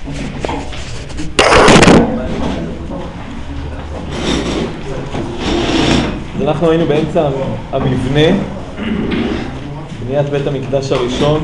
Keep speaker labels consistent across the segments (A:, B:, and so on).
A: אז אנחנו היינו באמצע המבנה, בניית בית המקדש הראשון,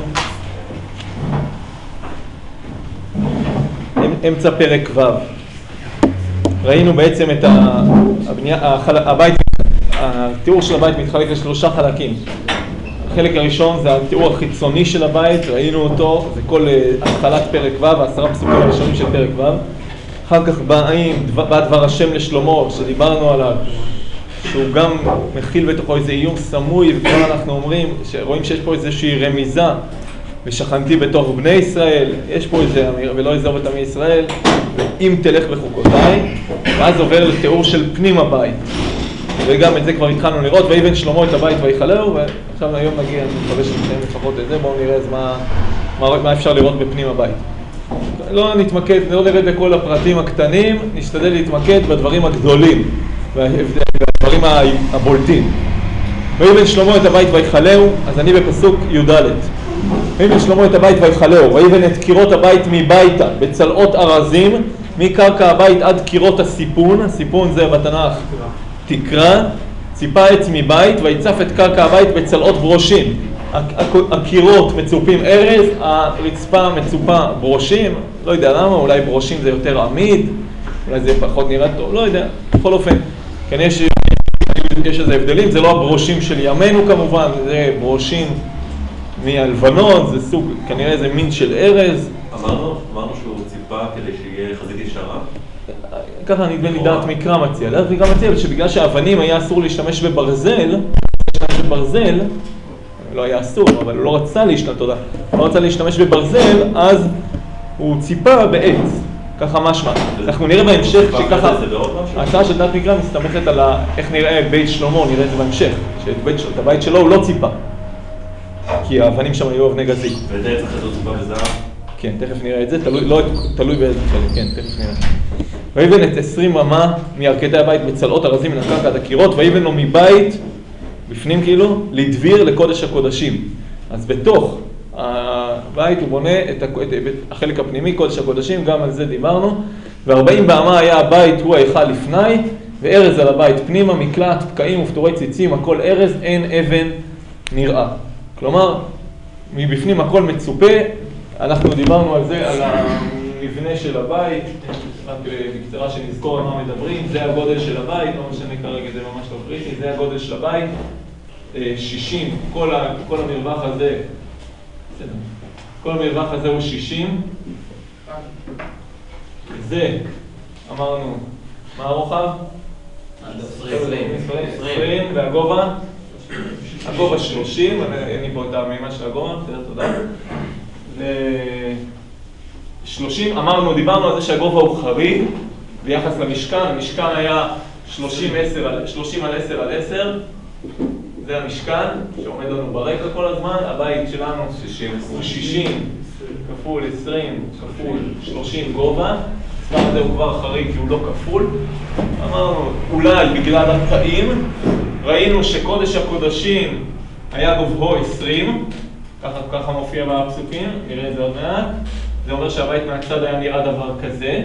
A: אמצע פרק ו'. ראינו בעצם את הבית, התיאור של הבית מתחלק לשלושה חלקים. החלק הראשון זה התיאור החיצוני של הבית, ראינו אותו, זה כל התחלת פרק ו', 10 פסוקים הראשונים של פרק ו'. אחר כך בא דבר השם לשלמה, שדיברנו עליו, שהוא גם מכיל בתוכו איזה איום סמוי, וכבר אנחנו אומרים, שרואים שיש פה איזושהי רמיזה, ושכנתי בתוך בני ישראל, יש פה איזה אמיר, ולא יעזוב את עמי ישראל, אם תלך בחוקותיי, ואז עובר לתיאור של פנים הבית. וגם את זה כבר התחלנו לראות, ויבן שלמה את הבית ויחלהו, ועכשיו היום נגיע, אני מקווה שנתחיל לפחות את זה, בואו נראה אז מה אפשר לראות בפנים הבית. לא נתמקד, לא נרד לכל הפרטים הקטנים, נשתדל להתמקד בדברים הגדולים, והדברים הבולטים. ויבן שלמה את הבית ויחלהו, אז אני בפסוק י"ד. ויבן שלמה את הבית ויחלהו, ויבן את קירות הבית מביתה, בצלעות ארזים, מקרקע הבית עד קירות הסיפון, הסיפון זה בתנ"ך תקרה, ציפה עץ מבית, ויצף את קרקע הבית בצלעות ברושים. הקירות מצופים ארז, הרצפה מצופה ברושים, לא יודע למה, אולי ברושים זה יותר עמיד, אולי זה פחות נראה טוב, לא יודע, בכל אופן, כן יש איזה הבדלים, זה לא הברושים של ימינו כמובן, זה ברושים מהלבנון, זה סוג, כנראה איזה מין של ארז. אמרנו
B: שהוא ציפה כדי שיהיה חזית ישרה?
A: ככה נדמה לי דעת מקרא מציע, דעת מקרא מציע שבגלל שהאבנים היה אסור להשתמש בברזל, לא היה אסור, אבל הוא לא רצה להשתמש בברזל, אז הוא ציפה בעץ, ככה משמע. אנחנו נראה בהמשך שככה, ההצעה של דעת מקרא מסתמכת על איך נראה בית שלמה, נראה את זה בהמשך, שאת הבית שלו הוא לא ציפה, כי האבנים שם היו אבני גזית.
B: ואת העץ אחרי זה הוא ציפה בזהב?
A: כן, תכף נראה את זה, תלוי באיזה חלק, כן, תכף נראה. ויבן את 20 רמה מירכתי הבית בצלעות ארזים מן הקרקע עד הקירות, ויבן לו מבית, בפנים כאילו, לדביר לקודש הקודשים. אז בתוך הבית הוא בונה את החלק הפנימי, קודש הקודשים, גם על זה דיברנו. ו40 באמה היה הבית, הוא ההיכל לפני, וארז על הבית פנימה, מקלט, פקעים ופטורי ציצים, הכל ארז, אין אבן נראה. כלומר, מבפנים הכל מצופה, אנחנו דיברנו על זה, על המבנה של הבית, רק בקצרה שנזכור על מה מדברים, זה הגודל של הבית, לא משנה כרגע, זה ממש לא קריטי, זה הגודל של הבית, 60, כל המרווח הזה, כל המרווח הזה הוא 60, זה, אמרנו, מה הרוחב? 20, והגובה? הגובה 30, אין לי פה את המימד של הגובה, תודה. 30, דיברנו על זה שהגובה הוא חריג ביחס למשכן, המשכן היה 30 על 10 על 10, זה המשכן שעומד לנו ברקע כל הזמן, הבית שלנו הוא 60 כפול 20 כפול 30 גובה, הספר הזה הוא כבר חריג כי הוא לא כפול, אמרנו אולי בגלל התאים, ראינו שקודש הקודשים היה גובהו 20, ככה מופיע בפסוקים, נראה את זה עוד מעט. זה אומר שהבית מהצד היה נראה דבר כזה.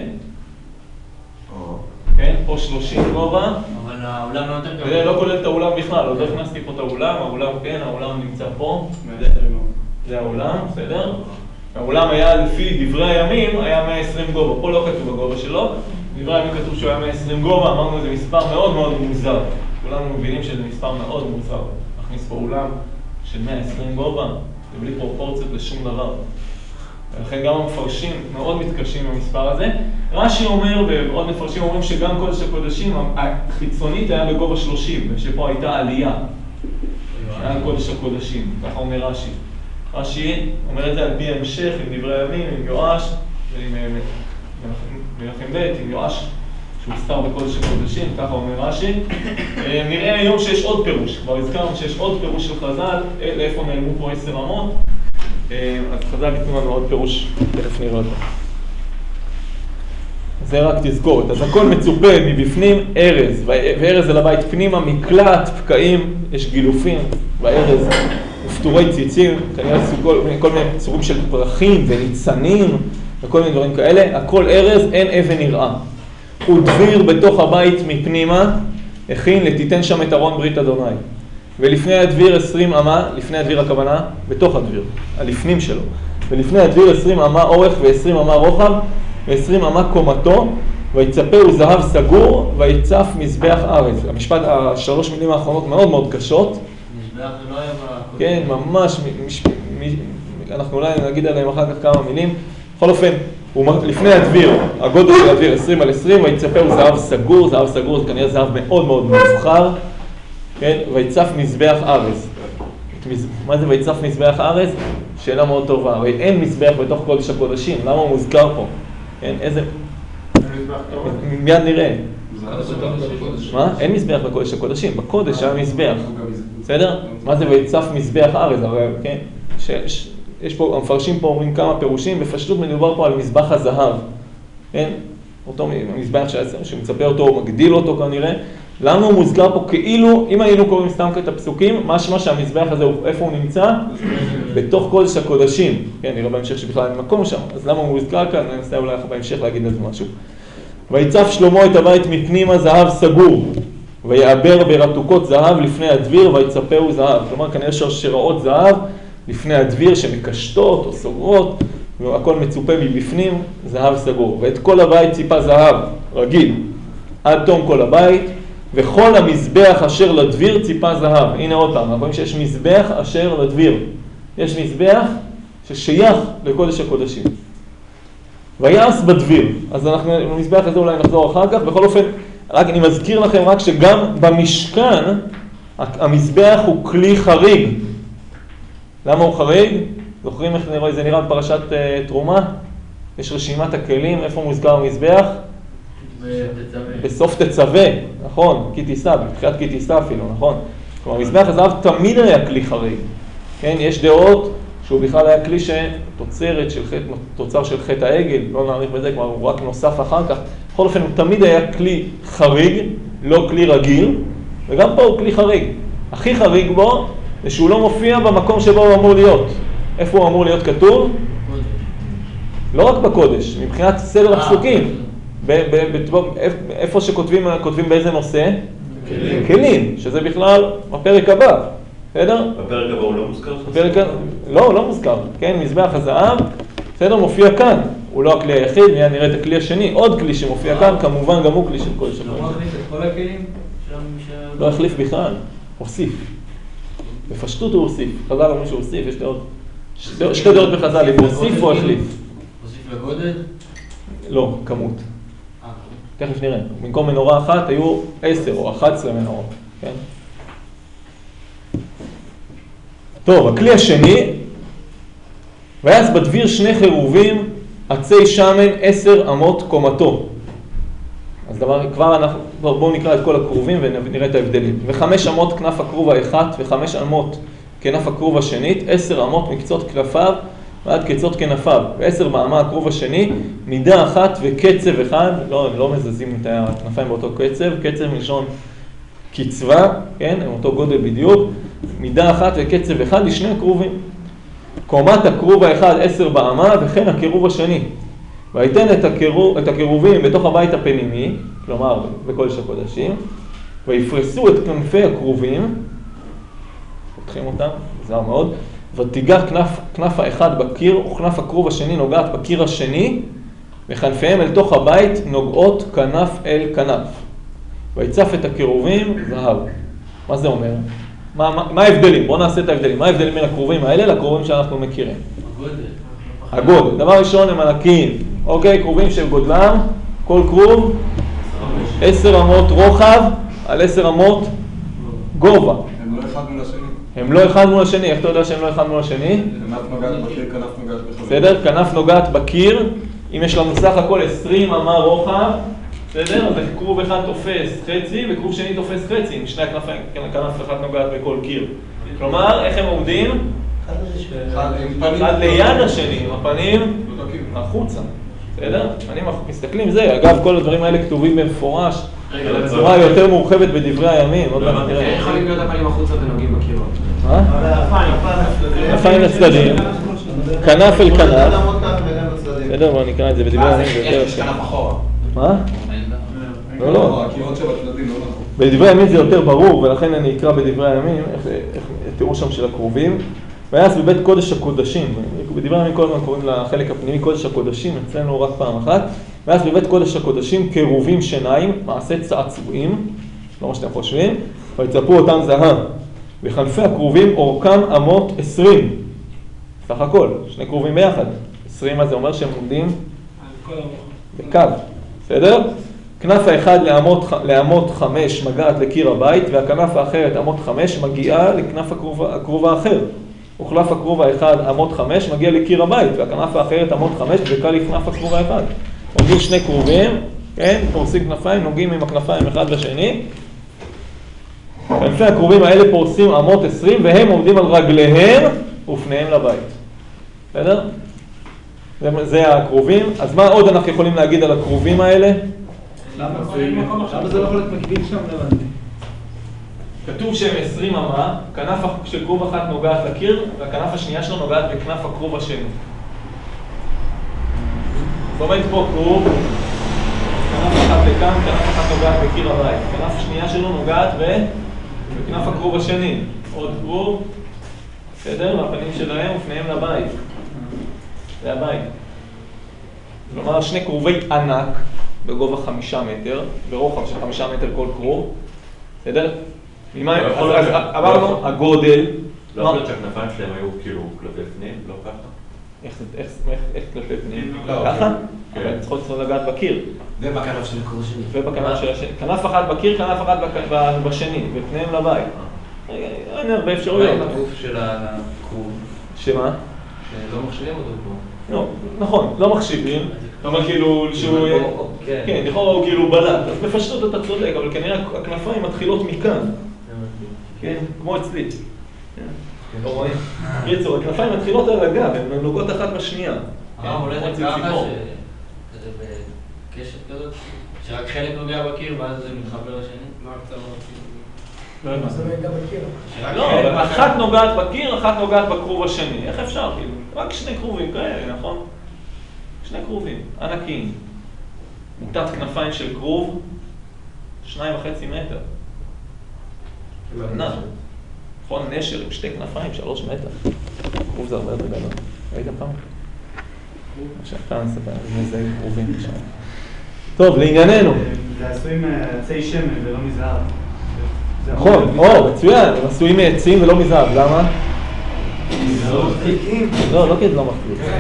A: כן, פה 30 גובה.
C: אבל האולם לא יותר גבוה.
A: וזה לא כולל את האולם בכלל, עוד לא הכנסתי פה את האולם, האולם כן, האולם נמצא פה. זה האולם, בסדר? האולם היה לפי דברי הימים, היה 120 גובה. פה לא כתוב הגובה שלו. דברי הימים כתוב שהוא היה 120 גובה, אמרנו זה מספר מאוד מאוד מוזר. כולנו מבינים שזה מספר מאוד מוזר. נכניס פה אולם של 120 גובה. זה בלי פרופורציות לשום דבר. ולכן גם המפרשים מאוד מתקשים במספר הזה. רש"י אומר, ועוד מפרשים אומרים שגם קודש הקודשים, החיצונית היה בגובה 30, ושפה הייתה עלייה. היה קודש הקודשים, ככה אומר רש"י. רש"י אומר את זה על פי המשך, עם דברי הימים, עם יואש, ועם מלכים ב', עם יואש, שהוא סתר בקודש הקודשים, ככה אומר רש"י. נראה היום שיש עוד פירוש, כבר הזכרנו שיש עוד פירוש של חז"ל, לאיפה נעלמו פה 10 רמות. אז חז"ל ייתנו לנו עוד פירוש, תכף נראה אותו. זה רק תזכורת. אז הכל מצופה מבפנים ארז, וארז על הבית פנימה, מקלט, פקעים, יש גילופים בארז, ופטורי ציצים, כנראה כל מיני צורים של פרחים וניצנים, וכל מיני דברים כאלה. הכל ארז, אין אבן נראה. הוא דביר בתוך הבית מפנימה, הכין לתיתן שם את ארון ברית אדוני. ולפני הדביר 20 אמה, לפני הדביר הכוונה, בתוך הדביר, הלפנים שלו. ולפני הדביר 20 אמה אורך ו20 אמה רוחב, ו20 אמה קומתו, ויצפהו זהב סגור, ויצף מזבח ארז. המשפט, השלוש מילים האחרונות מאוד מאוד קשות.
C: מזבח זה לא היה בקודם.
A: כן, ממש, אנחנו אולי נגיד עליהם אחר כך כמה מילים. בכל אופן, לפני הדביר, הגודל של הדביר 20 על 20, ויצפהו זהב סגור, זהב סגור זה כנראה זהב מאוד מאוד מבחר, כן, ויצף מזבח ארז. מה זה ויצף מזבח ארז? שאלה מאוד טובה, הרי אין מזבח בתוך קודש הקודשים, למה הוא מוזכר פה? כן, איזה... מיד נראה. מה? אין מזבח בקודש הקודשים, בקודש היה מזבח. בסדר? מה זה ויצף מזבח ארז? הרי, כן, יש פה, המפרשים פה אומרים כמה פירושים, בפשטות מדובר פה על מזבח הזהב. כן? אותו מזבח שמצפה אותו, הוא מגדיל אותו כנראה. למה הוא מוזכר פה כאילו, אם היינו קוראים סתם את הפסוקים, משמע שהמזבח הזה, איפה הוא נמצא? בתוך קודש הקודשים. כן, נראה בהמשך שבכלל אין מקום שם. אז למה הוא מוזכר כאן? אני אנסה אולי בהמשך להגיד על זה משהו. ויצף שלמה את הבית מפנימה זהב סגור, ויעבר ברתוקות זהב לפני הדביר, ויצפהו זהב. כלומר, כנראה שרשראות זהב לפני הדביר שמקשטות או סוגרות, והכל מצופה מבפנים, זהב סגור. ואת כל הבית ציפה זהב רגיל, עד תום כל הבית, וכל המזבח אשר לדביר ציפה זהב. הנה עוד פעם, אנחנו רואים שיש מזבח אשר לדביר. יש מזבח ששייך לקודש הקודשים. ויעש בדביר. אז אנחנו, במזבח הזה אולי נחזור אחר כך. בכל אופן, רק אני מזכיר לכם רק שגם במשכן, המזבח הוא כלי חריג. למה הוא חריג? זוכרים איך זה נראה בפרשת תרומה? יש רשימת הכלים, איפה מוזכר המזבח? בסוף תצווה, נכון, כי תישא, בתחילת כי תישא אפילו, נכון. כלומר, מזבח הזהב תמיד היה כלי חריג. כן, יש דעות שהוא בכלל היה כלי תוצר של חטא העגל, לא נעריך בזה, כלומר הוא רק נוסף אחר כך. בכל אופן, הוא תמיד היה כלי חריג, לא כלי רגיל, וגם פה הוא כלי חריג. הכי חריג בו, זה שהוא לא מופיע במקום שבו הוא אמור להיות. איפה הוא אמור להיות כתוב? לא רק בקודש, מבחינת סדר הפסוקים. איפה שכותבים באיזה נושא? כלים, שזה בכלל בפרק הבא. בסדר?
B: בפרק הבא הוא לא מוזכר?
A: לא, הוא לא מוזכר. כן, מזבח הזהב, בסדר, מופיע כאן. הוא לא הכלי היחיד, מיד נראה את הכלי השני. עוד כלי שמופיע כאן, כמובן גם הוא כלי של קודש הקודשים.
C: לא החליף את כל הכלים?
A: לא החליף בכלל, הוסיף. בפשטות הוא הוסיף. חז"ל אמרו שהוא הוסיף, יש שתי דעות בחז"ל, אם הוא הוסיף או החליף.
C: הוסיף לגודל?
A: לא, כמות. תכף נראה. במקום מנורה אחת היו 10 או 11 מנורות. כן? טוב, הכלי השני, ויעש בדביר 2 חירובים, עצי שמן 10 אמות קומתו. אז כבר אנחנו, בואו נקרא את כל הקרובים ונראה את ההבדלים. ו5 אמות כנף הכרוב האחת, ו5 אמות כנף הכרוב השנית, 10 אמות מקצות כנפיו ועד קצות כנפיו, ו10 באמה הכרוב השני, מידה אחת וקצב אחד, לא מזזים את הכנפיים באותו קצב, קצב מלשון קצבה, כן, הם אותו גודל בדיוק, מידה אחת וקצב אחד לשני הקרובים. קומת הכרוב האחד 10 באמה וכן הקרוב השני. ויתן את הקירובים בתוך הבית הפנימי, כלומר בקודש הקודשים, ויפרסו את כנפי הקרובים, פותחים אותם, זהר מאוד, ותיגע כנף האחד בקיר, וכנף הקרוב השני נוגעת בקיר השני, וכנפיהם אל תוך הבית נוגעות כנף אל כנף. ויצף את הקירובים זהב. מה זה אומר? מה ההבדלים? בואו נעשה את ההבדלים. מה ההבדלים בין הקרובים האלה לקרובים שאנחנו מכירים? הגודל. דבר ראשון הם ענקיים. אוקיי, קרובים של גודלם, כל קרוב 10 אמות רוחב על 10 אמות גובה.
D: הם לא אחד מול השני.
A: הם לא אחד מול השני. איך אתה יודע שהם לא אחד מול השני?
D: כנף נוגעת בקיר, כנף נוגעת בחזק.
A: בסדר? כנף נוגעת בקיר. אם יש לנו סך הכל 20 אמה רוחב, בסדר? אז קרוב אחד תופס חצי וקרוב שני תופס חצי. עם שני הכנפיים, כנף אחד נוגעת בכל קיר. כלומר, איך הם עומדים? אחד ליד השני, עם הפנים החוצה. בסדר? אני מסתכלים זה. אגב, כל הדברים האלה כתובים במפורש. בצורה יותר מורחבת בדברי הימים. עוד מעט נראה.
E: איך יכולים להיות הפנים החוצה ונוגעים בקירות?
A: כנפיים לצדדים. כנף אל כנף. בסדר? בואו נקרא את זה בדברי הימים.
E: יש כנף אחורה.
A: מה? לא.
D: הקירות של הצדדים לא נכון.
A: בדברי הימים זה יותר ברור, ולכן אני אקרא בדברי הימים, איך תראו שם של הקרובים. ויעש בבית קודש הקודשים, בדברי הימים כל הזמן קוראים לחלק הפנימי קודש הקודשים, אצלנו רק פעם אחת. ויעש בבית קודש הקודשים קרובים שיניים, מעשה צעצועים, לא מה שאתם חושבים, ויצפו אותם זהב. וכנפי הקרובים אורכם אמות 20, סך הכל, שני קרובים ביחד. 20 מה זה אומר שהם עומדים בקו, בסדר? כנף האחד לאמות 5 מגעת לקיר הבית, והכנף האחרת אמות 5 מגיעה לכנף הקרוב האחר. וכנף הקרוב האחד אמות 5 מגיע לקיר הבית, והכנף האחרת אמות 5 דקה לכנף הקרוב האחד. עומדים שני קרובים, כן? פורסים כנפיים, נוגעים עם הכנפיים אחד בשני. כנפי הקרובים האלה פורסים אמות 20, והם עומדים על רגליהם ופניהם לבית. בסדר? זה הקרובים. אז מה עוד אנחנו יכולים להגיד על הקרובים האלה?
E: למה זה לא יכול להיות מקביל שם לבנתי?
A: כתוב שהם 20 אמה, כנף של קרוב אחת נוגעת לקיר, והכנף השנייה שלו נוגעת בכנף הקרוב השני. זאת אומרת פה קרוב, כנף אחת לכאן, כנף אחת נוגעת בקיר הבית. כנף השנייה שלו נוגעת בכנף הקרוב השני. עוד קרוב, בסדר? והפנים שלהם ופניהם לבית. זה הבית. כלומר, שני קרובי ענק בגובה 5 מטר, ברוחב של 5 מטר כל קרוב. בסדר? אז אמרנו, הגודל...
B: לא יכול להיות שהכנפיים שלהם היו כאילו כלפי פנים, לא ככה?
A: איך כלפי פנים? ככה? אבל הם צריכות לגעת בקיר.
E: ובכנף של הקרוב השני.
A: ובכנף של השני. כנף אחת בקיר, כנף אחת בשני, ופניהם לבית. אין הרבה אפשרויות.
E: מה עם הגוף של הקרוב?
A: שמה?
E: שלא מחשיבים אותו פה.
A: לא, נכון, לא מחשיבים. אבל כאילו שהוא... כן, לכאורה הוא כאילו בלט. אז בפשטות אתה צודק, אבל כנראה הכנפיים מתחילות מכאן. כן, כמו אצלי. לא רואים? קיצור, הכנפיים מתחילות על הגב, הן נוגעות אחת בשנייה.
C: אולי זה ככה שזה בקשת כזאת, שרק חלק נוגע בקיר ואז זה מתחבר לשני? מה הקצר?
F: זה לא יגע בקיר.
A: לא, אבל אחת נוגעת בקיר, אחת נוגעת בקרוב השני. איך אפשר? רק שני קרובים כאלה, נכון? שני קרובים, ענקים. מוטת כנפיים של קרוב, 2.5 מטר. ענק. נכון, נשר עם שתי כנפיים, 3 מטר. קרוב זה הרבה יותר גדול. ראיתם פעם? עכשיו, כאן נספר, איזה קרובים שם. טוב, לענייננו.
F: זה עשוי מעצי שמן ולא מזהב.
A: נכון, מצוין, הם עשויים מעצים ולא מזהב, למה? לא, לא כי זה לא מחליט.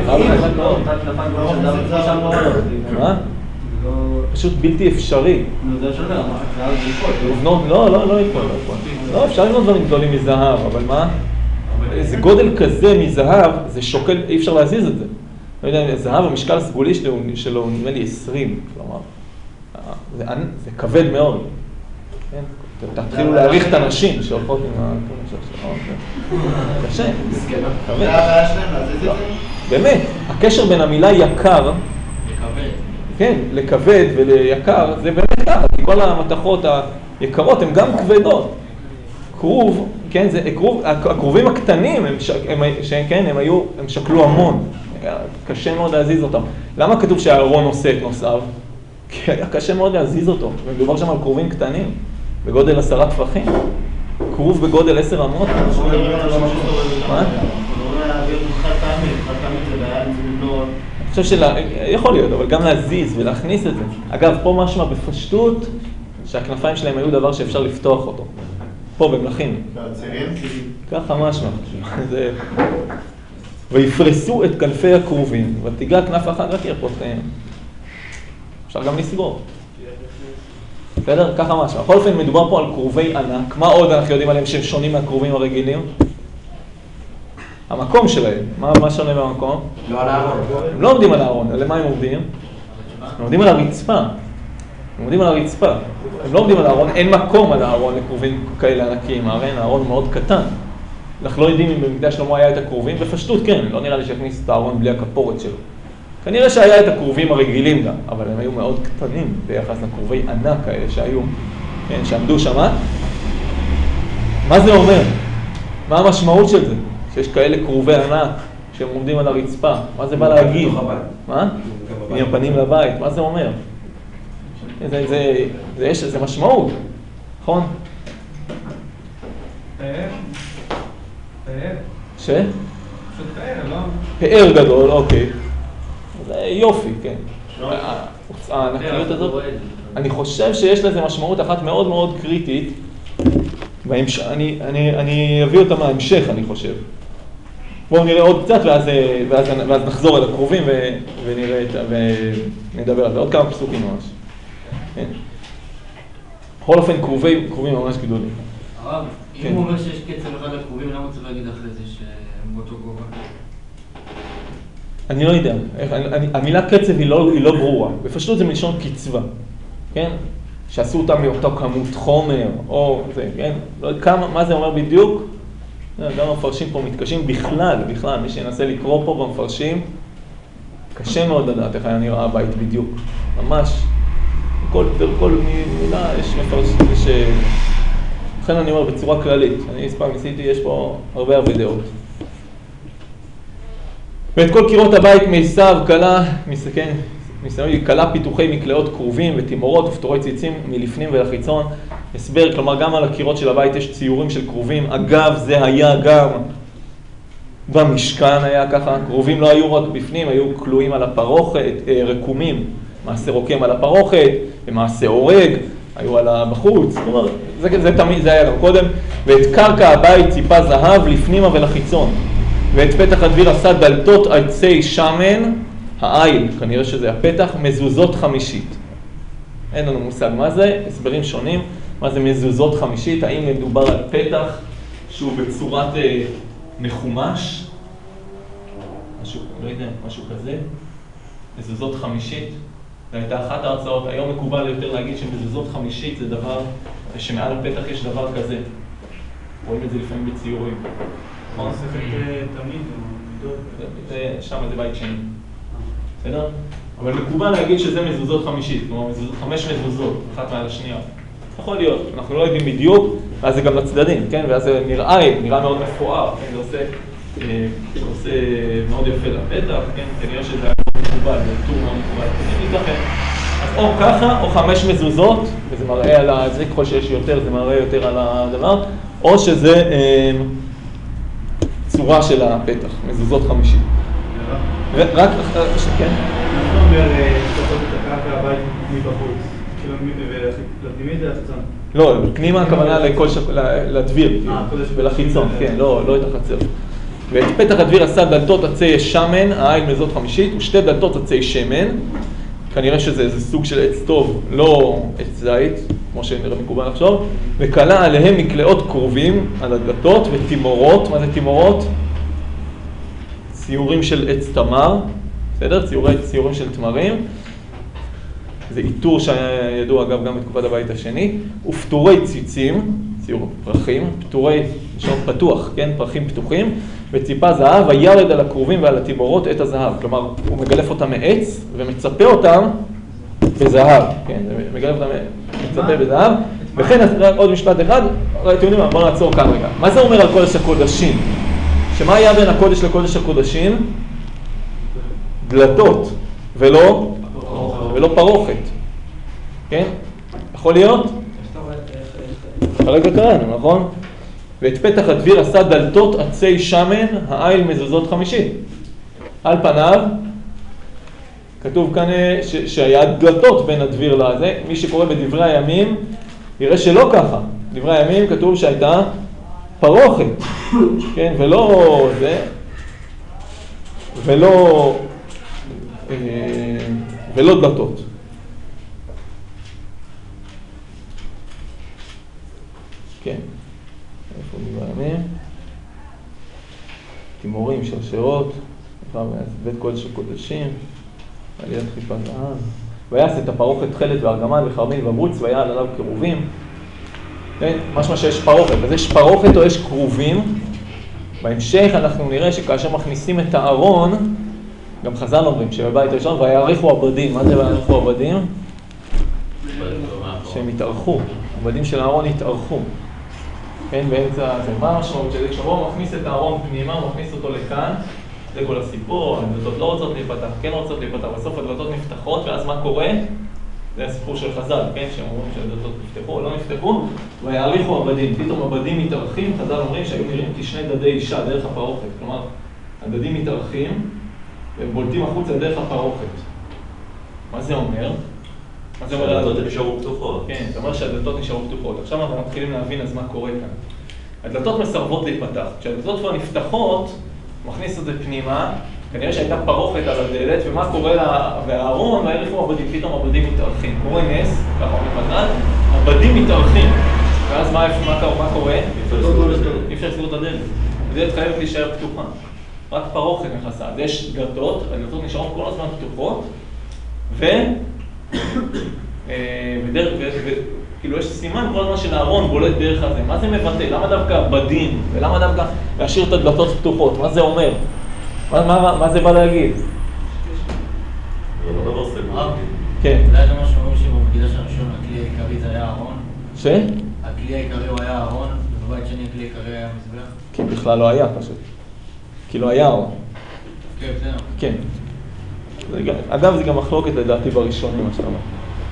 A: מה? פשוט בלתי אפשרי. לבנות, לא יקול. לא, אפשר לבנות דברים גדולים מזהב, אבל מה? איזה גודל כזה מזהב, זה שוקל, אי אפשר להזיז את זה. לא יודע, זהב, המשקל הסגולי שלו הוא נדמה לי 20, כלומר, זה כבד מאוד. תתחילו להעריך את הנשים שהולכות עם קשה, כבד. באמת, הקשר בין המילה יקר, כן, לכבד וליקר, זה באמת ככה, כי כל המתכות היקרות הן גם כבדות. קרוב, כן, הקרובים הקטנים, הם שקלו המון, קשה מאוד להזיז אותם. למה כתוב שהארון עושה את נושאיו? כי היה קשה מאוד להזיז אותו, ומדובר שם על קרובים קטנים, בגודל 10 טפחים. קרוב בגודל 10 אמות. מה? אני חושב יכול להיות, אבל גם להזיז ולהכניס את זה. אגב, פה משמע בפשטות שהכנפיים שלהם היו דבר שאפשר לפתוח אותו. פה במלכים. ככה משמע. ויפרסו את כנפי הקרובים, ותיגע כנף אחת רק ירפותיהם. אפשר גם לסגור. בסדר? ככה משמע. בכל אופן מדובר פה על קרובי ענק. מה עוד אנחנו יודעים עליהם שהם שונים מהקרובים הרגילים? המקום שלהם. מה שונה במקום?
E: לא על הארון.
A: הם לא עומדים על הארון, אלא מה הם עומדים? הם עומדים על הרצפה. הם עומדים על הרצפה. הם לא עומדים על הארון, אין מקום על הארון לקרובים כאלה ענקיים. הרי הארון מאוד קטן. אנחנו לא יודעים אם במקדש שלמה היה את הקרובים, בפשטות כן, לא נראה לי שהכניס את הארון בלי הכפורת שלו. כנראה שהיה את הקרובים הרגילים גם, אבל הם היו מאוד קטנים ביחס לקרובי ענק האלה שהיו, כן, שעמדו שם. מה זה אומר? מה המשמעות של זה? שיש כאלה קרובי ענק שהם עומדים על הרצפה. מה זה בא להגיד? מה? עם הפנים לבית, מה זה אומר? זה משמעות, נכון?
F: פאר.
A: ש?
F: פשוט פאר, לא?
A: פאר גדול, אוקיי. זה יופי, כן. הענקיות הזאת, אני חושב שיש לזה משמעות אחת מאוד מאוד קריטית, אני אביא אותה מההמשך, אני חושב. בואו נראה עוד קצת ואז נחזור אל הקרובים ונדבר על זה. עוד כמה פסוקים ממש. בכל אופן, קרובים ממש גדולים.
C: הרב, אם הוא אומר שיש קצב אחד לקרובים, למה צריך להגיד אחרי זה שהם באותו גובה?
A: אני לא יודע. המילה קצב היא לא ברורה. בפשטות זה מלשון קצבה. כן? שעשו אותם מאותה כמות חומר, או זה, כן? לא יודע מה זה אומר בדיוק. גם המפרשים פה מתקשים בכלל, מי שינסה לקרוא פה במפרשים, קשה מאוד לדעת איך היה נראה הבית בדיוק. ממש. כל מילה יש מפרשים, לכן אני אומר בצורה כללית. אני פעם ניסיתי, יש פה הרבה דעות. ואת כל קירות הבית מעשיו קלה פיתוחי מקלעות קרובים ותימורות ופטורי ציצים מלפנים ולחיצון. הסבר, כלומר גם על הקירות של הבית יש ציורים של קרובים. אגב, זה היה גם במשכן היה ככה. קרובים לא היו רק בפנים, היו כלואים על הפרוכת, רקומים, מעשה רוקם על הפרוכת, ומעשה הורג, היו על בחוץ. כלומר, זה תמיד, זה היה גם קודם. ואת קרקע הבית ציפה זהב לפנימה ולחיצון. ואת פתח הדביר עשה דלתות עצי שמן, העיל, כנראה שזה הפתח, מזוזות חמישית. אין לנו מושג מה זה, הסברים שונים. מה זה מזוזות חמישית? האם מדובר על פתח שהוא בצורת מחומש? משהו כזה? מזוזות חמישית? זו הייתה אחת ההרצאות. היום מקובל יותר להגיד שמזוזות חמישית זה דבר, שמעל הפתח יש דבר כזה. רואים את זה לפעמים בציורים.
F: נכון? זה תמיד או מידות?
A: שם זה בית שני. בסדר? אבל מקובל להגיד שזה מזוזות חמישית. כלומר, 5 מזוזות, אחת מעל השנייה. יכול להיות, אנחנו לא יודעים בדיוק, ואז זה גם לצדדים, כן? ואז זה נראה מאוד מפואר, כן? זה עושה מאוד יפה לפתח, כן? כנראה שזה היה מקובל, זה טור מאוד מקובל. אז או ככה, או 5 מזוזות, וזה מראה על זה, ככל שיש יותר, זה מראה יותר על הדבר, או שזה צורה של הפתח, מזוזות חמישית. רק, כן?
F: אנחנו אומר, לעשות את הקרקע הבית מבחוץ. לפנימית זה החיצון?
A: לא, פנימה הכוונה לדביר ולחיצון, כן, לא את החצר. ואת פתח הדביר עשה דלתות עצי שמן, העיל מזוזות חמישית, ושתי דלתות עצי שמן, כנראה שזה איזה סוג של עץ טוב, לא עץ זית, כמו שנראה מקובל לחשוב, וקלה עליהם מקלעות קרובים על הדלתות ותימורות. מה זה תימורות? ציורים של עץ תמר, בסדר? ציורים של תמרים. זה איתור שהיה ידוע אגב גם בתקופת הבית השני, ופטורי ציצים, ציור פרחים, פטורי לשון פתוח, כן, פרחים פתוחים, וציפה זהב, וירד על הקרובים ועל התימורות את הזהב. כלומר, הוא מגלף אותם מעץ ומצפה אותם בזהב, כן, מגלף אותם, מצפה בזהב. וכן, עוד משפט אחד, אתם יודעים מה, בואו נעצור כאן רגע. מה זה אומר על קודש הקודשים? שמה היה בין הקודש לקודש הקודשים? דלתות, ולא פרוכת, כן? יכול להיות? הרגע קראנו, נכון? ואת פתח הדביר עשה דלתות עצי שמן, העיל מזוזות חמישית. על פניו, כתוב כאן שהיה דלתות בין הדביר לזה. מי שקורא בדברי הימים, יראה שלא ככה. דברי הימים כתוב שהייתה פרוכת, כן? ולא זה, ולא דלתות. כן. איפה דברי הימים? תימורים, שרשרות, בית קודש הקודשים, על יד חיפת העם. ויעש את הפרוכת תכלת וארגמן וחרמין וברוץ, ויעל עליו קרובים. כן? משמע שיש פרוכת. אז יש פרוכת או יש קרובים. בהמשך אנחנו נראה שכאשר מכניסים את הארון, גם חז"ל אומרים שבבית הראשון, ויעריכו עבדים. מה זה ויעריכו עבדים? שהם התארחו. עבדים של הארון התארחו. כן, באמצע זה. מה המשמעות של זה? כשהוא מכניס את הארון פנימה, הוא מכניס אותו לכאן, זה כל הסיפור, הדלתות לא רוצות להיפתח, כן רוצות להיפתח, בסוף הדלתות נפתחות, ואז מה קורה? זה הסיפור של חז"ל, כן? שהם אומרים שהדלתות נפתחו או לא נפתחו, ויעריכו עבדים. פתאום עבדים מתארחים, חז"ל אומרים שהיו נראים כשני דדי אישה דרך הפרוכת. כלומר, הדדים מתארחים והם בולטים החוצה דרך הפרוכת. מה זה אומר? מה זה אומר?
B: הדלתות נשארו פתוחות.
A: כן, זה אומר שהדלתות נשארו פתוחות. עכשיו אנחנו מתחילים להבין אז מה קורה כאן. הדלתות מסרבות להיפתח. כשהדלתות כבר נפתחות, מכניס את זה פנימה, כנראה שהייתה פרוכת על הדלת, ומה קורה לה, והארון, והעריכו עבדים, פתאום עבדים מתארחים. קורה נס, ככה אומר חז"ל, עבדים מתארחים. ואז מה קורה? אי אפשר לסגור את הדלת. הדלת חייבת להישאר פתוחה. רק פרוכת נכנסה. אז יש דלתות, הדלתות נשארות כל הזמן פתוחות, כאילו יש סימן כל הזמן של הארון בולט דרך הזה. מה זה מבטא? למה דווקא עבדים? ולמה דווקא להשאיר את הדלתות פתוחות? מה זה אומר? מה זה בא להגיד?
B: זה לא דבר סגור.
A: כן.
C: אולי זה מה שאומרים שבמקדש הראשון הכלי העיקרי זה היה הארון?
A: ש?
C: הכלי העיקרי הוא היה הארון, ובבית שני הכלי העיקרי היה מזבח?
A: כן, בכלל לא היה פשוט. כי לא היה ארון.
C: כן, בסדר.
A: כן. אגב, זה גם מחלוקת לדעתי בראשונים, מה שאתה אומר.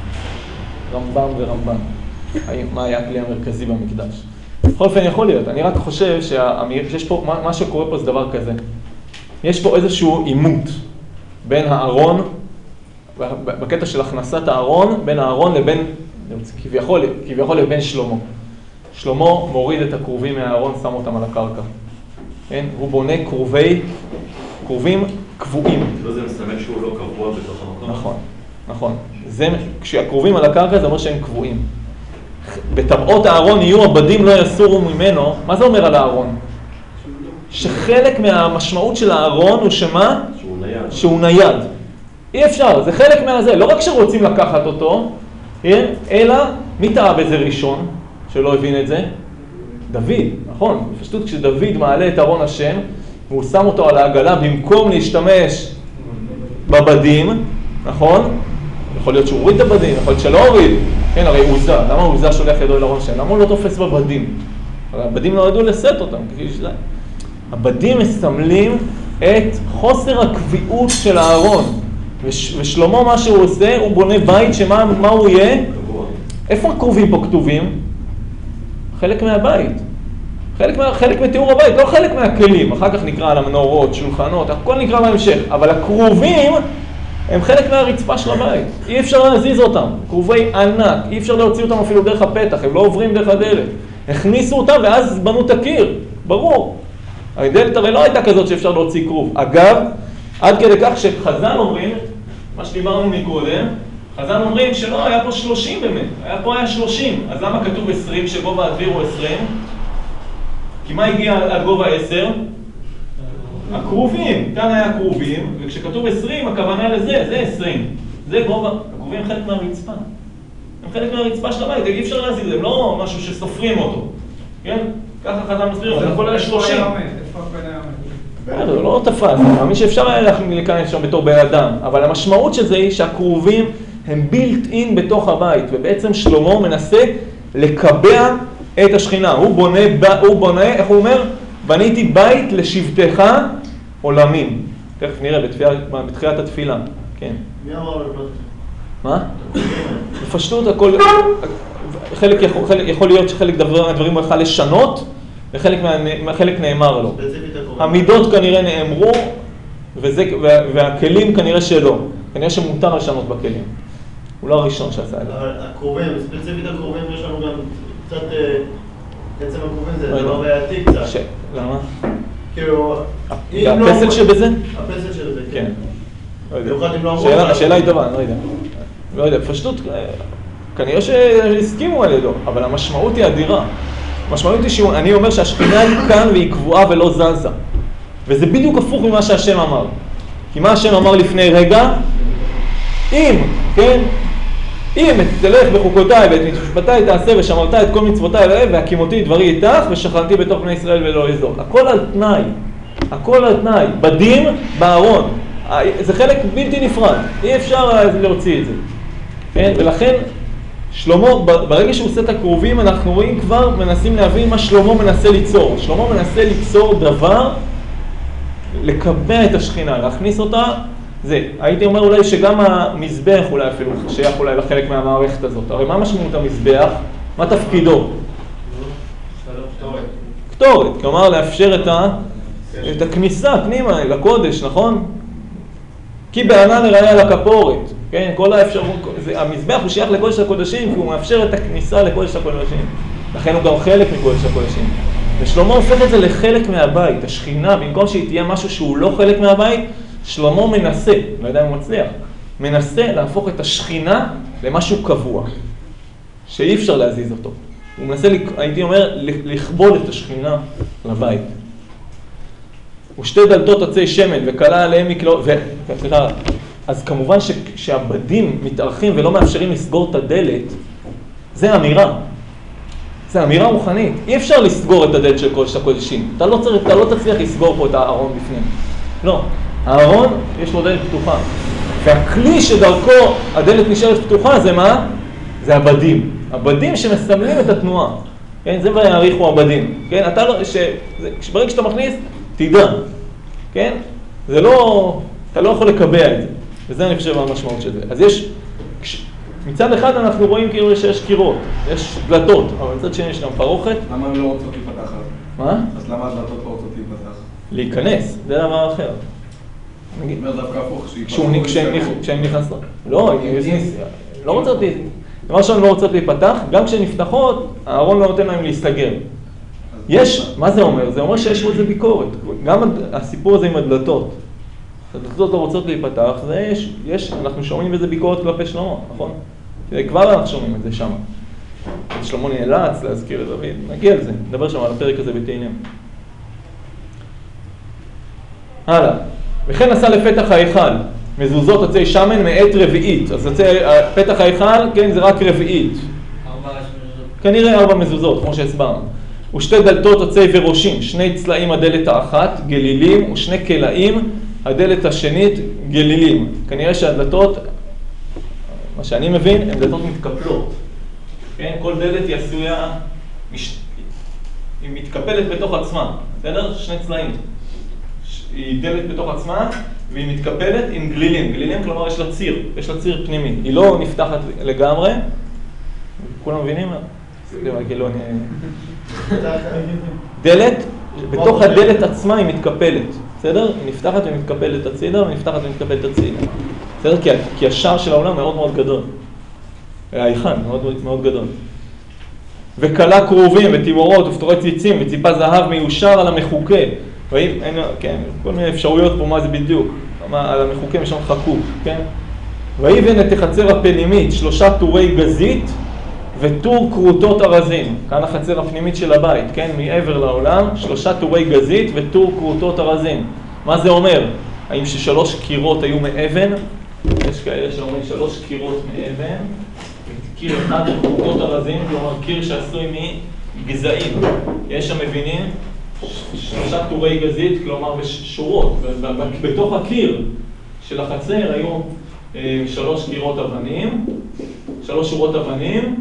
A: רמב"ם ורמב"ן. מה היה הכלי המרכזי במקדש? בכל אופן יכול להיות. אני רק חושב שיש פה, מה שקורה פה זה דבר כזה. יש פה איזשהו עימות בין הארון, בקטע של הכנסת הארון, בין הארון לבין, כביכול לבין שלמה. שלמה מוריד את הכרובים מהארון, שם אותם על הקרקע. כן? הוא בונה כרובים קבועים.
B: זה מסתמך שהוא לא קבוע בתוך המקום.
A: נכון, נכון. כשהכרובים על הקרקע זה אומר שהם קבועים. בטבעות הארון יהיו עבדים לא יסורו ממנו. מה זה אומר על הארון? שחלק מהמשמעות של הארון הוא שמה? שהוא נייד. אי אפשר, זה חלק מהזה. לא רק שרוצים לקחת אותו, אלא מי טעה בזה ראשון, שלא הבין את זה? דוד, נכון. בפשטות כשדוד מעלה את ארון השם, והוא שם אותו על העגלה במקום להשתמש בבדים, נכון? יכול להיות שהוא הוריד את הבדים, יכול להיות שלא הוריד. כן, הרי עוזה. למה עוזה שולח ידו אל ארון השם? למה הוא לא תופס בבדים? הרי הבדים לא ידעו לשאת אותם. הבדים מסמלים את חוסר הקביעות של הארון. ושלמה מה שהוא עושה, הוא בונה בית שמה הוא יהיה? איפה הקרובים פה כתובים? חלק מהבית. חלק מתיאור הבית, לא חלק מהכלים. אחר כך נקרא על המנורות, שולחנות, הכל נקרא בהמשך. אבל הקרובים הם חלק מהרצפה של הבית. אי אפשר להזיז אותם. קרובי ענק. אי אפשר להוציא אותם אפילו דרך הפתח. הם לא עוברים דרך הדלת. הכניסו אותם ואז בנו את הקיר. ברור. הדלת הרי לא הייתה כזאת שאפשר להוציא כרוב. אגב, עד כדי כך שחז"ל אומרים, מה שדיברנו מקודם, חז"ל אומרים שלא, היה פה 30 באמת. היה 30. אז למה כתוב 20 שגובה הדביר הוא 20? כי מה הגיע עד גובה 10? הכרובים. כאן היה כרובים, וכשכתוב 20, הכוונה לזה, זה 20. זה גובה, הכרובים הם חלק מהרצפה. הם חלק מהרצפה של הבית, אי אפשר להזיז, הם לא משהו שסופרים אותו. כן? ככה חז"ל מסביר, זה הכל היה 30.
F: איפה הבן היה עומד?
A: זה לא תפס, אני מאמין שאפשר היה להיכנס שם בתור בן אדם, אבל המשמעות של זה היא שהכרובים הם בילט אין בתוך הבית, ובעצם שלמה מנסה לקבע את השכינה. הוא בונה, איך הוא אומר? בניתי בית לשבטך עולמים. תכף נראה בתחילת התפילה, כן.
G: מי אמר לבנות?
A: מה? בפשטות הכל, יכול להיות שחלק מהדברים הוא יכל לשנות, וחלק נאמר לו. המידות כנראה נאמרו, והכלים כנראה שלא. כנראה שמותר לשנות בכלים. הוא לא הראשון שעשה את זה.
G: אבל הקרובים, ספציפית הקרובים יש לנו גם קצת, עצם הקרובים זה דבר בעייתי קצת.
A: למה?
G: כאילו,
A: הפסל שבזה?
G: הפסל שבזה, כן.
A: במיוחד אם לא אמרו. השאלה היא טובה, אני לא יודע. לא יודע, פשטות, כנראה שהסכימו על ידו, אבל המשמעות היא אדירה. המשמעות היא שאני אומר שהשכינה היא כאן והיא קבועה ולא זזה. וזה בדיוק הפוך ממה שהשם אמר. כי מה השם אמר לפני רגע? אם, כן? אם תלך בחוקותיי ואת משפטיי תעשה ושמרת את כל מצוותיי והקימותי דברי איתך ושכנתי בתוך בני ישראל ולא אזור. הכל על תנאי. הכל על תנאי. בדים בארון. זה חלק בלתי נפרד. אי אפשר להוציא את זה. כן? ולכן שלמה, ברגע שהוא עושה את הקרובים, אנחנו רואים כבר, מנסים להבין מה שלמה מנסה ליצור. שלמה מנסה ליצור דבר לקבע את השכינה, להכניס אותה, זה. הייתי אומר אולי שגם המזבח אולי אפילו שייך אולי לחלק מהמערכת הזאת. הרי מה משמעות המזבח? מה תפקידו? קטורת. כלומר, לאפשר את הכניסה פנימה לקודש, נכון? כי בענן לראיה לכפורת. כן, כל האפשרות, המזבח הוא שייך לקודש הקודשים, כי הוא מאפשר את הכניסה לקודש הקודשים. לכן הוא גם חלק מקודש הקודשים. ושלמה הופך את זה לחלק מהבית. השכינה, במקום שהיא תהיה משהו שהוא לא חלק מהבית, שלמה מנסה, לא יודע אם הוא מצליח, מנסה להפוך את השכינה למשהו קבוע, שאי אפשר להזיז אותו. הוא מנסה, הייתי אומר, לכבול את השכינה לבית. ושתי דלתות עצי שמן, וקלה עליהם מקלעות, אז כמובן שהבדים מתארחים ולא מאפשרים לסגור את הדלת, זה אמירה. זה אמירה רוחנית. אי אפשר לסגור את הדלת של קודש הקודשים. אתה לא תצליח לסגור פה את הארון בפנים. לא. הארון יש לו דלת פתוחה. והכלי שדרכו הדלת נשארת פתוחה זה מה? זה הבדים. הבדים שמסמלים את התנועה. כן? זה ויעריכו הבדים. כן? ברגע שאתה מכניס, תדע. כן? זה לא, אתה לא יכול לקבע את זה. וזה אני חושב המשמעות של זה. אז יש, מצד אחד אנחנו רואים כאילו שיש קירות, יש דלתות, אבל מצד שני יש גם פרוכת.
D: למה הם לא רוצות להיפתח?
A: מה?
D: אז למה הדלתות לא רוצות להיפתח?
A: להיכנס, זה דבר אחר.
D: אני אומר דווקא הפוך,
A: כשהם נכנסות. לא, לא רוצות להיפתח. דבר שאני לא רוצות להיפתח, גם כשהן נפתחות, הארון לא נותן להם להסתגר. יש, מה זה אומר? זה אומר שיש פה איזה ביקורת. גם הסיפור הזה עם הדלתות. הדלתות לא רוצות להיפתח, זה יש, אנחנו שומעים בזה ביקורת כלפי שלמה, נכון? כבר אנחנו שומעים את זה שם. שלמה נאלץ להזכיר את דוד, נגיע לזה, נדבר שם על הפרק הזה בתהילים. הלאה. וכן עשה לפתח ההיכל, מזוזות עצי שמן מעת רביעית. אז פתח ההיכל, כן, זה רק רביעית.
C: 4 מזוזות.
A: כנראה 4 מזוזות, כמו שהסברנו. ושתי דלתות עצי וראשים, 2 צלעים הדלת האחת, גלילים, ו2 קלעים, הדלת השנית, גלילים. כנראה שהדלתות, מה שאני מבין, הן דלתות מתקפלות. כן? כל דלת היא עשויה, היא מתקפלת בתוך עצמה. בסדר? 2 צלעים. היא דלת בתוך עצמה, והיא מתקפלת עם גלילים. גלילים, כלומר, יש לה ציר פנימי. היא לא נפתחת לגמרי. כולם מבינים? דלת, בתוך הדלת עצמה היא מתקפלת. בסדר? היא נפתחת ומתקפלת הצידה, ונפתחת ומתקפלת הצידה. בסדר? כי השער של העולם מאוד מאוד גדול. ההיכל מאוד מאוד גדול. וקלה קרובים ותימורות ופתורי ציצים וציפה זהב מיושר על המחוקה. כן, כל מיני אפשרויות פה מה זה בדיוק. על המחוקה יש שם חקוק, כן? ויבן את החצר הפנימית 3 טורי גזית וטור קרוטות ארזים. כאן החצר הפנימית של הבית, כן? מעבר לעולם, 3 טורי גזית וטור קרוטות ארזים. מה זה אומר? האם ש3 קירות היו מאבן? יש כאלה שאומרים 3 קירות מאבן. קיר אחד קרוטות ארזים, כלומר קיר שעשוי מגזעים. יש שם מבינים 3 טורי גזית, כלומר בשורות. בתוך הקיר של החצר היו 3 קירות אבנים, 3 שורות אבנים,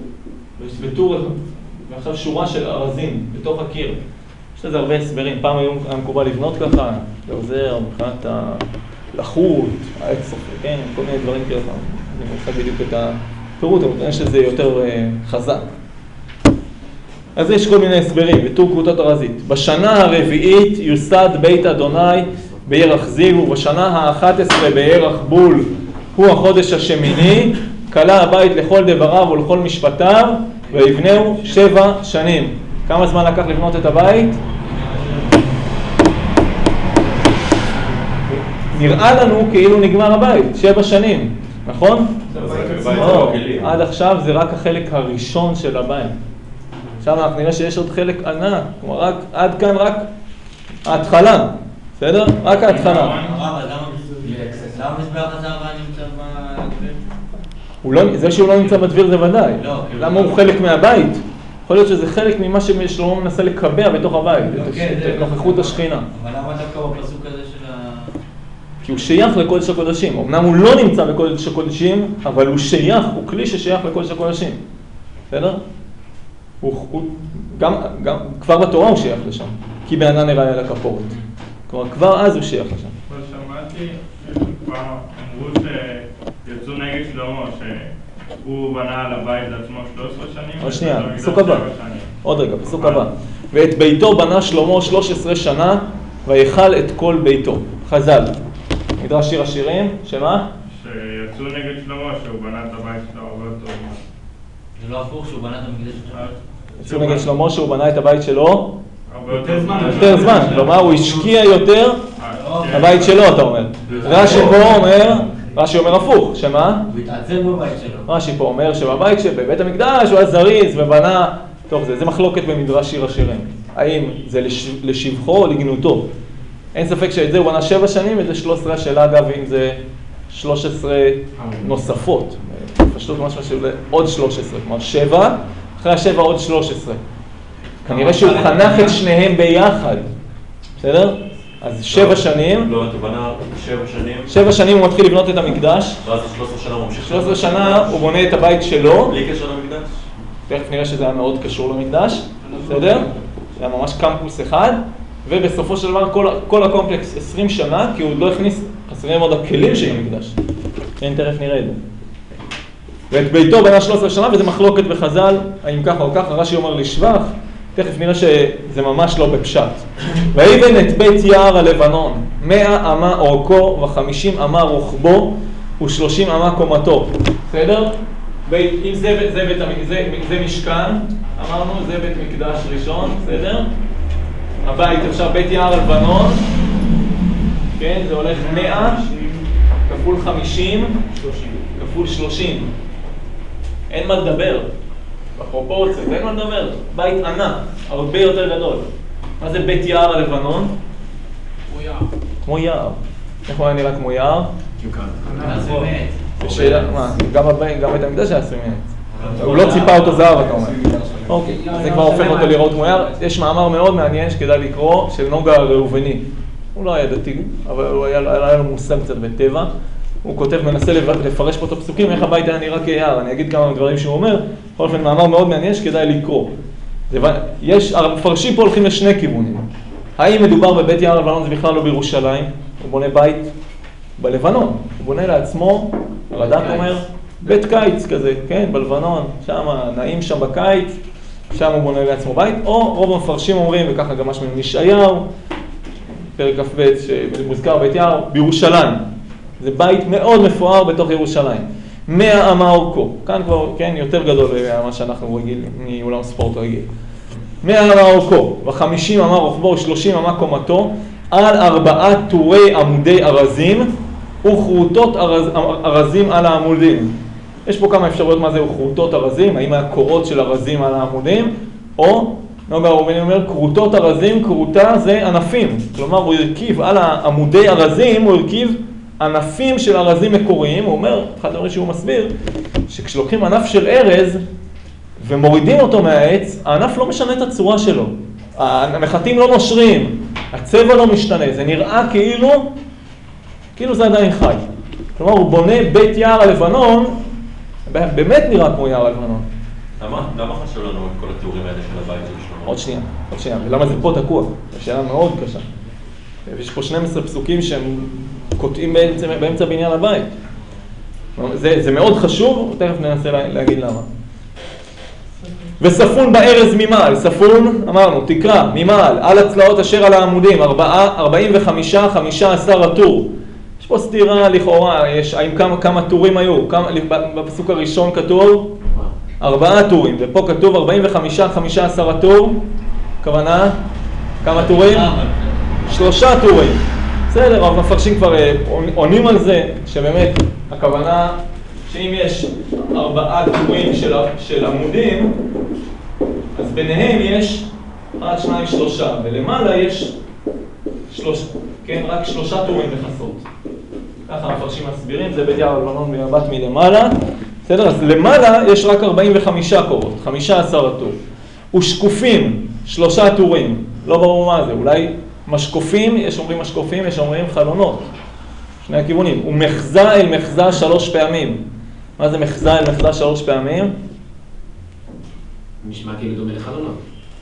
A: ועכשיו שורה של ארזים בתוך הקיר. יש לזה הרבה הסברים. פעם היה מקובל לבנות ככה, לעוזר, מבחינת הלחות, העצף, כן? כל מיני דברים כאלה. אני מוכן בדיוק את הפירוט, אבל יש לזה יותר חזק. אז יש כל מיני הסברים, וטור קרוטות ארזית. בשנה הרביעית יוסד בית אדוני בירח זיו, ובשנה ה-11 בירח בול, הוא החודש השמיני, קלה הבית לכל דבריו ולכל משפטיו, ויבנהו 7 שנים. כמה זמן לקח לבנות את הבית? נראה לנו כאילו נגמר הבית, 7 שנים, נכון? עד עכשיו זה רק החלק הראשון של הבית. עכשיו אנחנו נראה שיש עוד חלק ענק, כלומר עד כאן רק ההתחלה, בסדר? רק ההתחלה.
C: למה מזבח הזהב נמצא בדביר?
A: זה שהוא לא נמצא בדביר זה ודאי. למה הוא חלק מהבית? יכול להיות שזה חלק ממה ששלמה מנסה לקבע בתוך הבית, את נוכחות השכינה.
C: אבל למה דווקא בפסוק הזה של ה...
A: כי הוא שייך לקודש הקודשים. אמנם הוא לא נמצא בקודש הקודשים, אבל הוא שייך, הוא כלי ששייך לקודש הקודשים. בסדר? גם כבר בתורה הוא שייך לשם, כי בענן נראה לכפורת. כלומר, כבר אז הוא שייך לשם.
F: אבל שמעתי, פעם אמרו שיצאו נגד שלמה, שהוא בנה על הבית לעצמו 13 שנים.
A: עוד שנייה, פסוק הבא. עוד רגע, פסוק הבא. ואת ביתו בנה שלמה 13 שנה, ויכל את כל ביתו. חז"ל. מדרש שיר השירים, שמה?
F: שיצאו נגד שלמה, שהוא בנה את הבית שלו הרבה יותר.
C: זה לא הפוך שהוא בנה את המקדש שלו?
A: יצאו נגד שלמה שהוא בנה את הבית שלו
F: יותר זמן.
A: יותר זמן, כלומר הוא השקיע יותר הבית שלו, אתה אומר. רש"י אומר הפוך, שמה?
C: הוא התעצם בבית שלו.
A: רש"י פה אומר שבבית המקדש הוא היה זריז ובנה, טוב זה מחלוקת במדרש שיר השירים. האם זה לשבחו או לגנותו? אין ספק שאת זה הוא בנה 7 שנים וזה 13 השאלה אגב אם זה 13 נוספות. פשוט משהו של עוד 13, כלומר 7, אחרי ה7 עוד 13. כנראה שהוא חנך את שניהם ביחד, בסדר? אז 7 שנים.
B: לא, אתה בנה 7 שנים.
A: 7 שנים הוא מתחיל לבנות את המקדש.
B: ואז 13 שנה הוא ממשיך.
A: 13 שנה הוא בונה את הבית שלו.
B: בלי קשר למקדש?
A: תכף נראה שזה היה מאוד קשור למקדש, בסדר? זה היה ממש קמפוס אחד. ובסופו של דבר כל הקומפלקס 20 שנה, כי הוא עוד לא הכניס, חסרים עוד הכלים של המקדש. כן, תכף נראה את זה. ואת ביתו בנה 13 שנה, וזה מחלוקת בחז"ל, האם ככה או ככה, רש"י אומר לשבח, תכף נראה שזה ממש לא בפשט. ויבן את בית יער הלבנון, 100 אמה אורכו ו50 אמה רוחבו ו30 אמה קומתו. בסדר? אם זה משכן, אמרנו, זה בית מקדש ראשון, בסדר? הבית עכשיו בית יער הלבנון, כן, זה הולך 100 כפול 50 כפול 30. אין מה לדבר, בפרופורציות, אין מה לדבר. בית ענק, הרבה יותר גדול. מה זה בית יער הלבנון?
E: כמו יער.
A: כמו יער. איך הוא היה נראה כמו יער?
C: אז באמת.
A: בשאלה, מה, גם בית המקדש היה 20 מעץ. הוא לא ציפה אותו זהב, אתה אומר. אוקיי, זה כבר הופך אותו לראות כמו יער. יש מאמר מאוד מעניין שכדאי לקרוא, של נוגה הראובני. הוא לא היה דתי, אבל הוא היה לו מושג קצת בטבע. הוא כותב, מנסה לפרש פה את הפסוקים, איך הבית היה נראה כיער. אני אגיד כמה דברים שהוא אומר. בכל אופן, מאמר מאוד מעניין שכדאי לקרוא. המפרשים פה הולכים לשני כיוונים. האם מדובר בבית יער הלבנון, זה בכלל לא בירושלים? הוא בונה בית בלבנון. הוא בונה לעצמו, הרד"ק אומר, בית קיץ כזה, כן, בלבנון, שם, נעים שם בקיץ, שם הוא בונה לעצמו בית, או רוב המפרשים אומרים, וככה גם משהו מישעיהו, פרק כ"ב שמוזכר בית יער, בירושלים. זה בית מאוד מפואר בתוך ירושלים. 100 אמה אורכו, כאן כבר, כן, יותר גדול ממה שאנחנו רגילים, מאולם ספורט רגיל. 100 אמה אורכו, ו50 אמה רוחבו, 30 אמה קומתו, על 4 טורי עמודי ארזים, וחרוטות ארזים על העמודים. יש פה כמה אפשרויות מה זה חרוטות ארזים, האם הקורות של ארזים על העמודים, או, נוגה הראובני אומר, קרוטות ארזים, קרוטה זה ענפים. כלומר, הוא הרכיב על העמודי ארזים, הוא הרכיב ענפים של ארזים מקוריים. הוא אומר, אחד הדברים שהוא מסביר, שכשלוקחים ענף של ארז ומורידים אותו מהעץ, הענף לא משנה את הצורה שלו. המחטים לא נושרים, הצבע לא משתנה, זה נראה כאילו זה עדיין חי. כלומר, הוא בונה בית יער הלבנון, באמת נראה כמו יער הלבנון.
B: למה חשוב לנו את כל התיאורים האלה של הבית של שלמה?
A: עוד שנייה, ולמה זה פה תקוע? זו שאלה מאוד קשה. יש פה 12 פסוקים שהם קוטעים באמצע בניין הבית. זה מאוד חשוב, תכף ננסה להגיד למה. וספון בארז ממעל, ספון, אמרנו, תקרא, ממעל, על הצלעות אשר על העמודים, 45, 15 הטור. יש פה סתירה לכאורה, האם כמה טורים היו? בפסוק הראשון כתוב 4 טורים, ופה כתוב 45, 15 הטור, כוונה, כמה טורים? 3 טורים. בסדר, אבל מפרשים כבר עונים על זה, שבאמת הכוונה שאם יש 4 טורים של עמודים, אז ביניהם יש 1, 2, 3, ולמעלה יש 3, כן, רק 3 טורים בחסות. ככה המפרשים מסבירים, זה בית יער הלבנון במבט מלמעלה. בסדר, אז למעלה יש רק 45 קורות, 15 הטור. ושקופים, 3 טורים, לא ברור מה זה, אולי משקופים, יש אומרים משקופים, יש אומרים חלונות. שני הכיוונים. ומחזה אל מחזה 3 פעמים. מה זה מחזה אל מחזה 3 פעמים?
E: נשמע כאילו דומה לחלונות.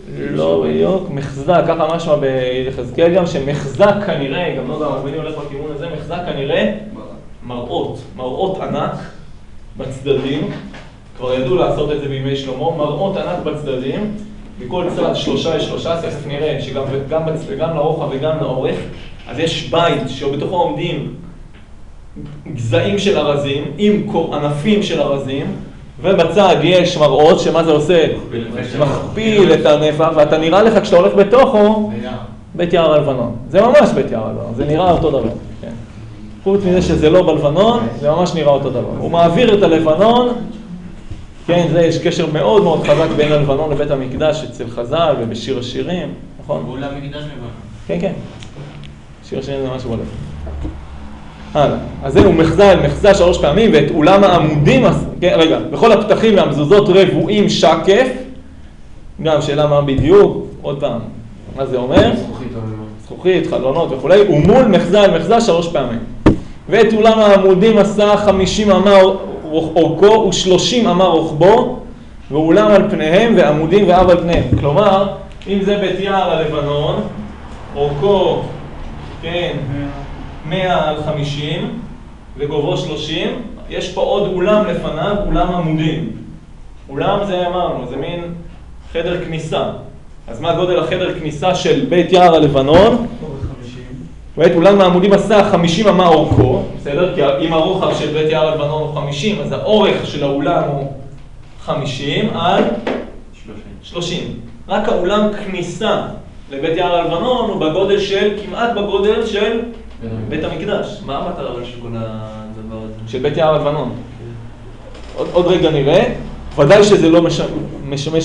A: לא בדיוק, מחזק, ככה משמע ביחזקאל גם, שמחזק כנראה, גם לא יודע, הרבני הולך בכיוון הזה, מחזק כנראה מראות ענק בצדדים, כבר ידעו לעשות את זה בימי שלמה, מראות ענק בצדדים, בכל צד שלושה, תכף נראה שגם לרוחב וגם לאורך, אז יש בית שבתוכו עומדים גזעים של ארזים, עם ענפים של ארזים, ובצד יש מראות, שמה זה עושה? מכפיל את הנפח, ואתה נראה לך כשאתה הולך בתוכו, בית יער הלבנון. זה ממש בית יער הלבנון, זה נראה אותו דבר. כן. חוץ מזה שזה לא בלבנון, זה ממש נראה אותו דבר. הוא מעביר את הלבנון, כן, זה יש קשר מאוד מאוד חזק בין הלבנון לבית המקדש, אצל חז"ל ובשיר השירים, נכון?
C: ואולם מקדש לבנון.
A: כן, כן. שיר השירים זה משהו הולך. הלאה. אז זהו מחזה 3 פעמים, ואת אולם העמודים, כן, רגע, בכל הפתחים והמזוזות רבועים שקף, גם שאלה מה בדיוק, עוד פעם, מה זה אומר? זכוכית, חלונות וכולי, ומול מחזה 3 פעמים. ואת אולם העמודים עשה 50 אמה אורכו ו30 אמה רוחבו, ואולם על פניהם ועמודים ואב על פניהם. כלומר, אם זה בית יער הלבנון, אורכו, כן, 100 על 50 וגובהו 30, יש פה עוד אולם לפניו, אולם עמודים. אולם זה אמרנו, זה מין חדר כניסה. אז מה גודל החדר כניסה של בית יער הלבנון? ואת אולם העמודים עשה 50 אמה אורכו, בסדר? כי אם הרוחב של בית יער הלבנון הוא 50, אז האורך של האולם הוא 50 על 30. רק האולם כניסה לבית יער הלבנון הוא בגודל של, כמעט בגודל של בית המקדש.
B: מה המטרה של כל הדבר הזה?
A: של בית יער הלבנון. עוד רגע נראה. ודאי שזה לא משמש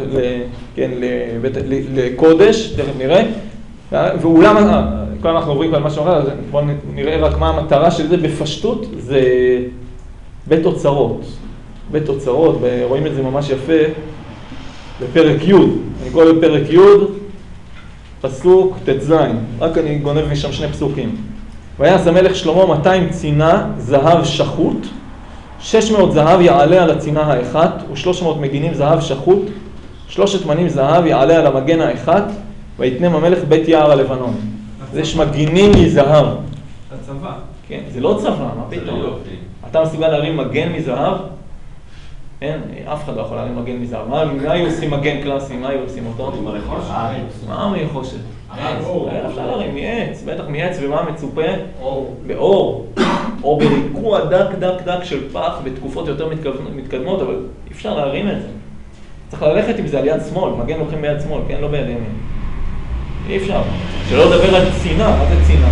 A: לקודש, תכף נראה. ואולם, כבר אנחנו עוברים על משהו אחר, בואו נראה רק מה המטרה של זה בפשטות, זה בית אוצרות. בית אוצרות, רואים את זה ממש יפה בפרק י', אני קורא בפרק י', פסוק ט"ז, רק אני גונב משם 2 פסוקים. ויעש המלך שלמה 200 צינה זהב שחוט, 600 זהב יעלה על הצינה האחת, ו300 מגינים זהב שחוט, 3 מנים זהב יעלה על המגן האחת, ויתנם המלך בית יער הלבנון. אז יש מגינים מזהב.
E: הצבא.
A: כן, זה לא צבא, מה פתאום? אתה מסוגל להרים מגן מזהב? אין, אף אחד לא יכול להרים מגן מזהב. מה היו עושים מגן קלאסי? מה היו עושים אותו? מה מחושת? אפשר להרים מעץ, בטח מעץ, ומה מצופה? באור. או בריקוע דק של פח בתקופות יותר מתקדמות, אבל אי אפשר להרים את זה. צריך ללכת עם זה על יד שמאל, מגן לוקחים ביד שמאל, כן? לא ביד ימין. אי אפשר. שלא לדבר על צינה, מה זה צינה?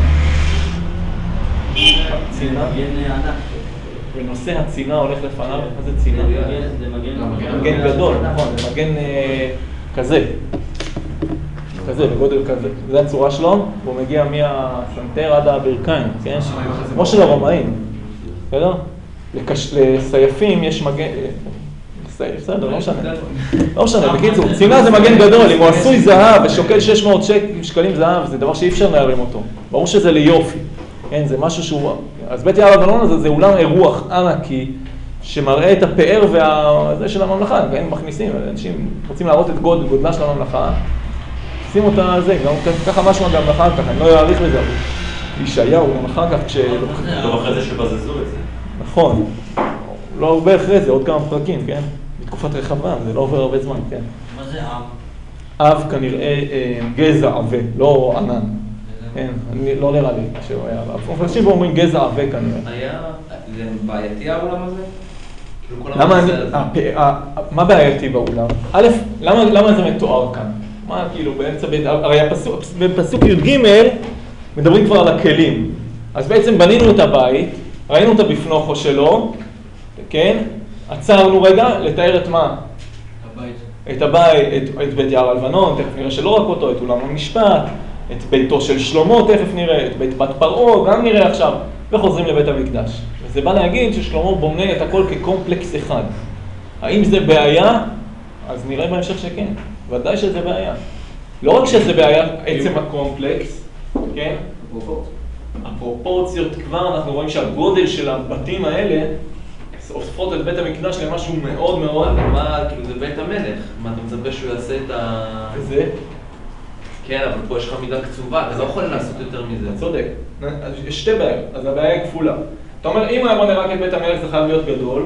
A: צינה? ונושא הצינה הולך לפניו, מה זה צינה?
C: זה
A: מגן גדול, נכון, זה מגן כזה. כזה, בגודל כזה. זה הצורה שלו, והוא מגיע מהסנטר עד הברכיים, כן? כמו של הרומאים, בסדר? לסייפים יש מגן... בסדר, לא משנה. לא משנה, בקיצור, צינה זה מגן גדול, אם הוא עשוי זהב ושוקל 600 שקלים זהב, זה דבר שאי אפשר להרים אותו. ברור שזה ליופי, כן? זה משהו שהוא... אז בית יער הלבנון הזה זה אולם אירוח ענקי, שמראה את הפאר והזה של הממלכה, כן? מכניסים, אנשים רוצים להראות את גודלה של הממלכה, שים אותה זה, גם ככה משהו גם אחר כך, אני לא אעריך לזה, אבל ישעיהו גם אחר כך
B: לא אחרי זה שבזזו את זה.
A: נכון, לא הרבה אחרי זה, עוד כמה פרקים, כן? בתקופת רחבעם, זה לא עובר הרבה זמן, כן?
C: מה זה אב?
A: אב כנראה גזע עבה, לא ענן. כן, לא נראה לי שהוא היה אב. אנשים אומרים גזע עבה כנראה.
B: היה, זה בעייתי האולם הזה?
A: מה בעייתי באולם? א', למה זה מתואר כאן? מה כאילו באמצע בית, הרי בפסוק י"ג מדברים כבר על הכלים. אז בעצם בנינו את הבית, ראינו את הבפנוכו שלו, כן? עצרנו רגע לתאר את מה? את הבית, את בית יער הלבנון, תכף נראה שלא רק אותו, את אולם המשפט, את ביתו של שלמה, תכף נראה, את בית בת פרעה, גם נראה עכשיו, וחוזרים לבית המקדש. וזה בא להגיד ששלמה בונה את הכל כקומפלקס אחד. האם זה בעיה? אז נראה בהמשך שכן. ודאי שזה בעיה. לא רק שזה בעיה, עצם הקומפלקס, כן? הפרופורציות כבר, אנחנו רואים שהגודל של הבתים האלה, הופכות את בית המקדש למשהו מאוד מאוד...
B: מה, כאילו זה בית המלך, מה אתה מצפה שהוא יעשה את ה...
A: זה?
B: כן, אבל פה יש לך מידה קצובה, אתה לא יכול לעשות יותר מזה.
A: אתה צודק. יש שתי בעיות, אז הבעיה היא כפולה. אתה אומר, אם הוא היה בונה רק את בית המלך זה חייב להיות גדול,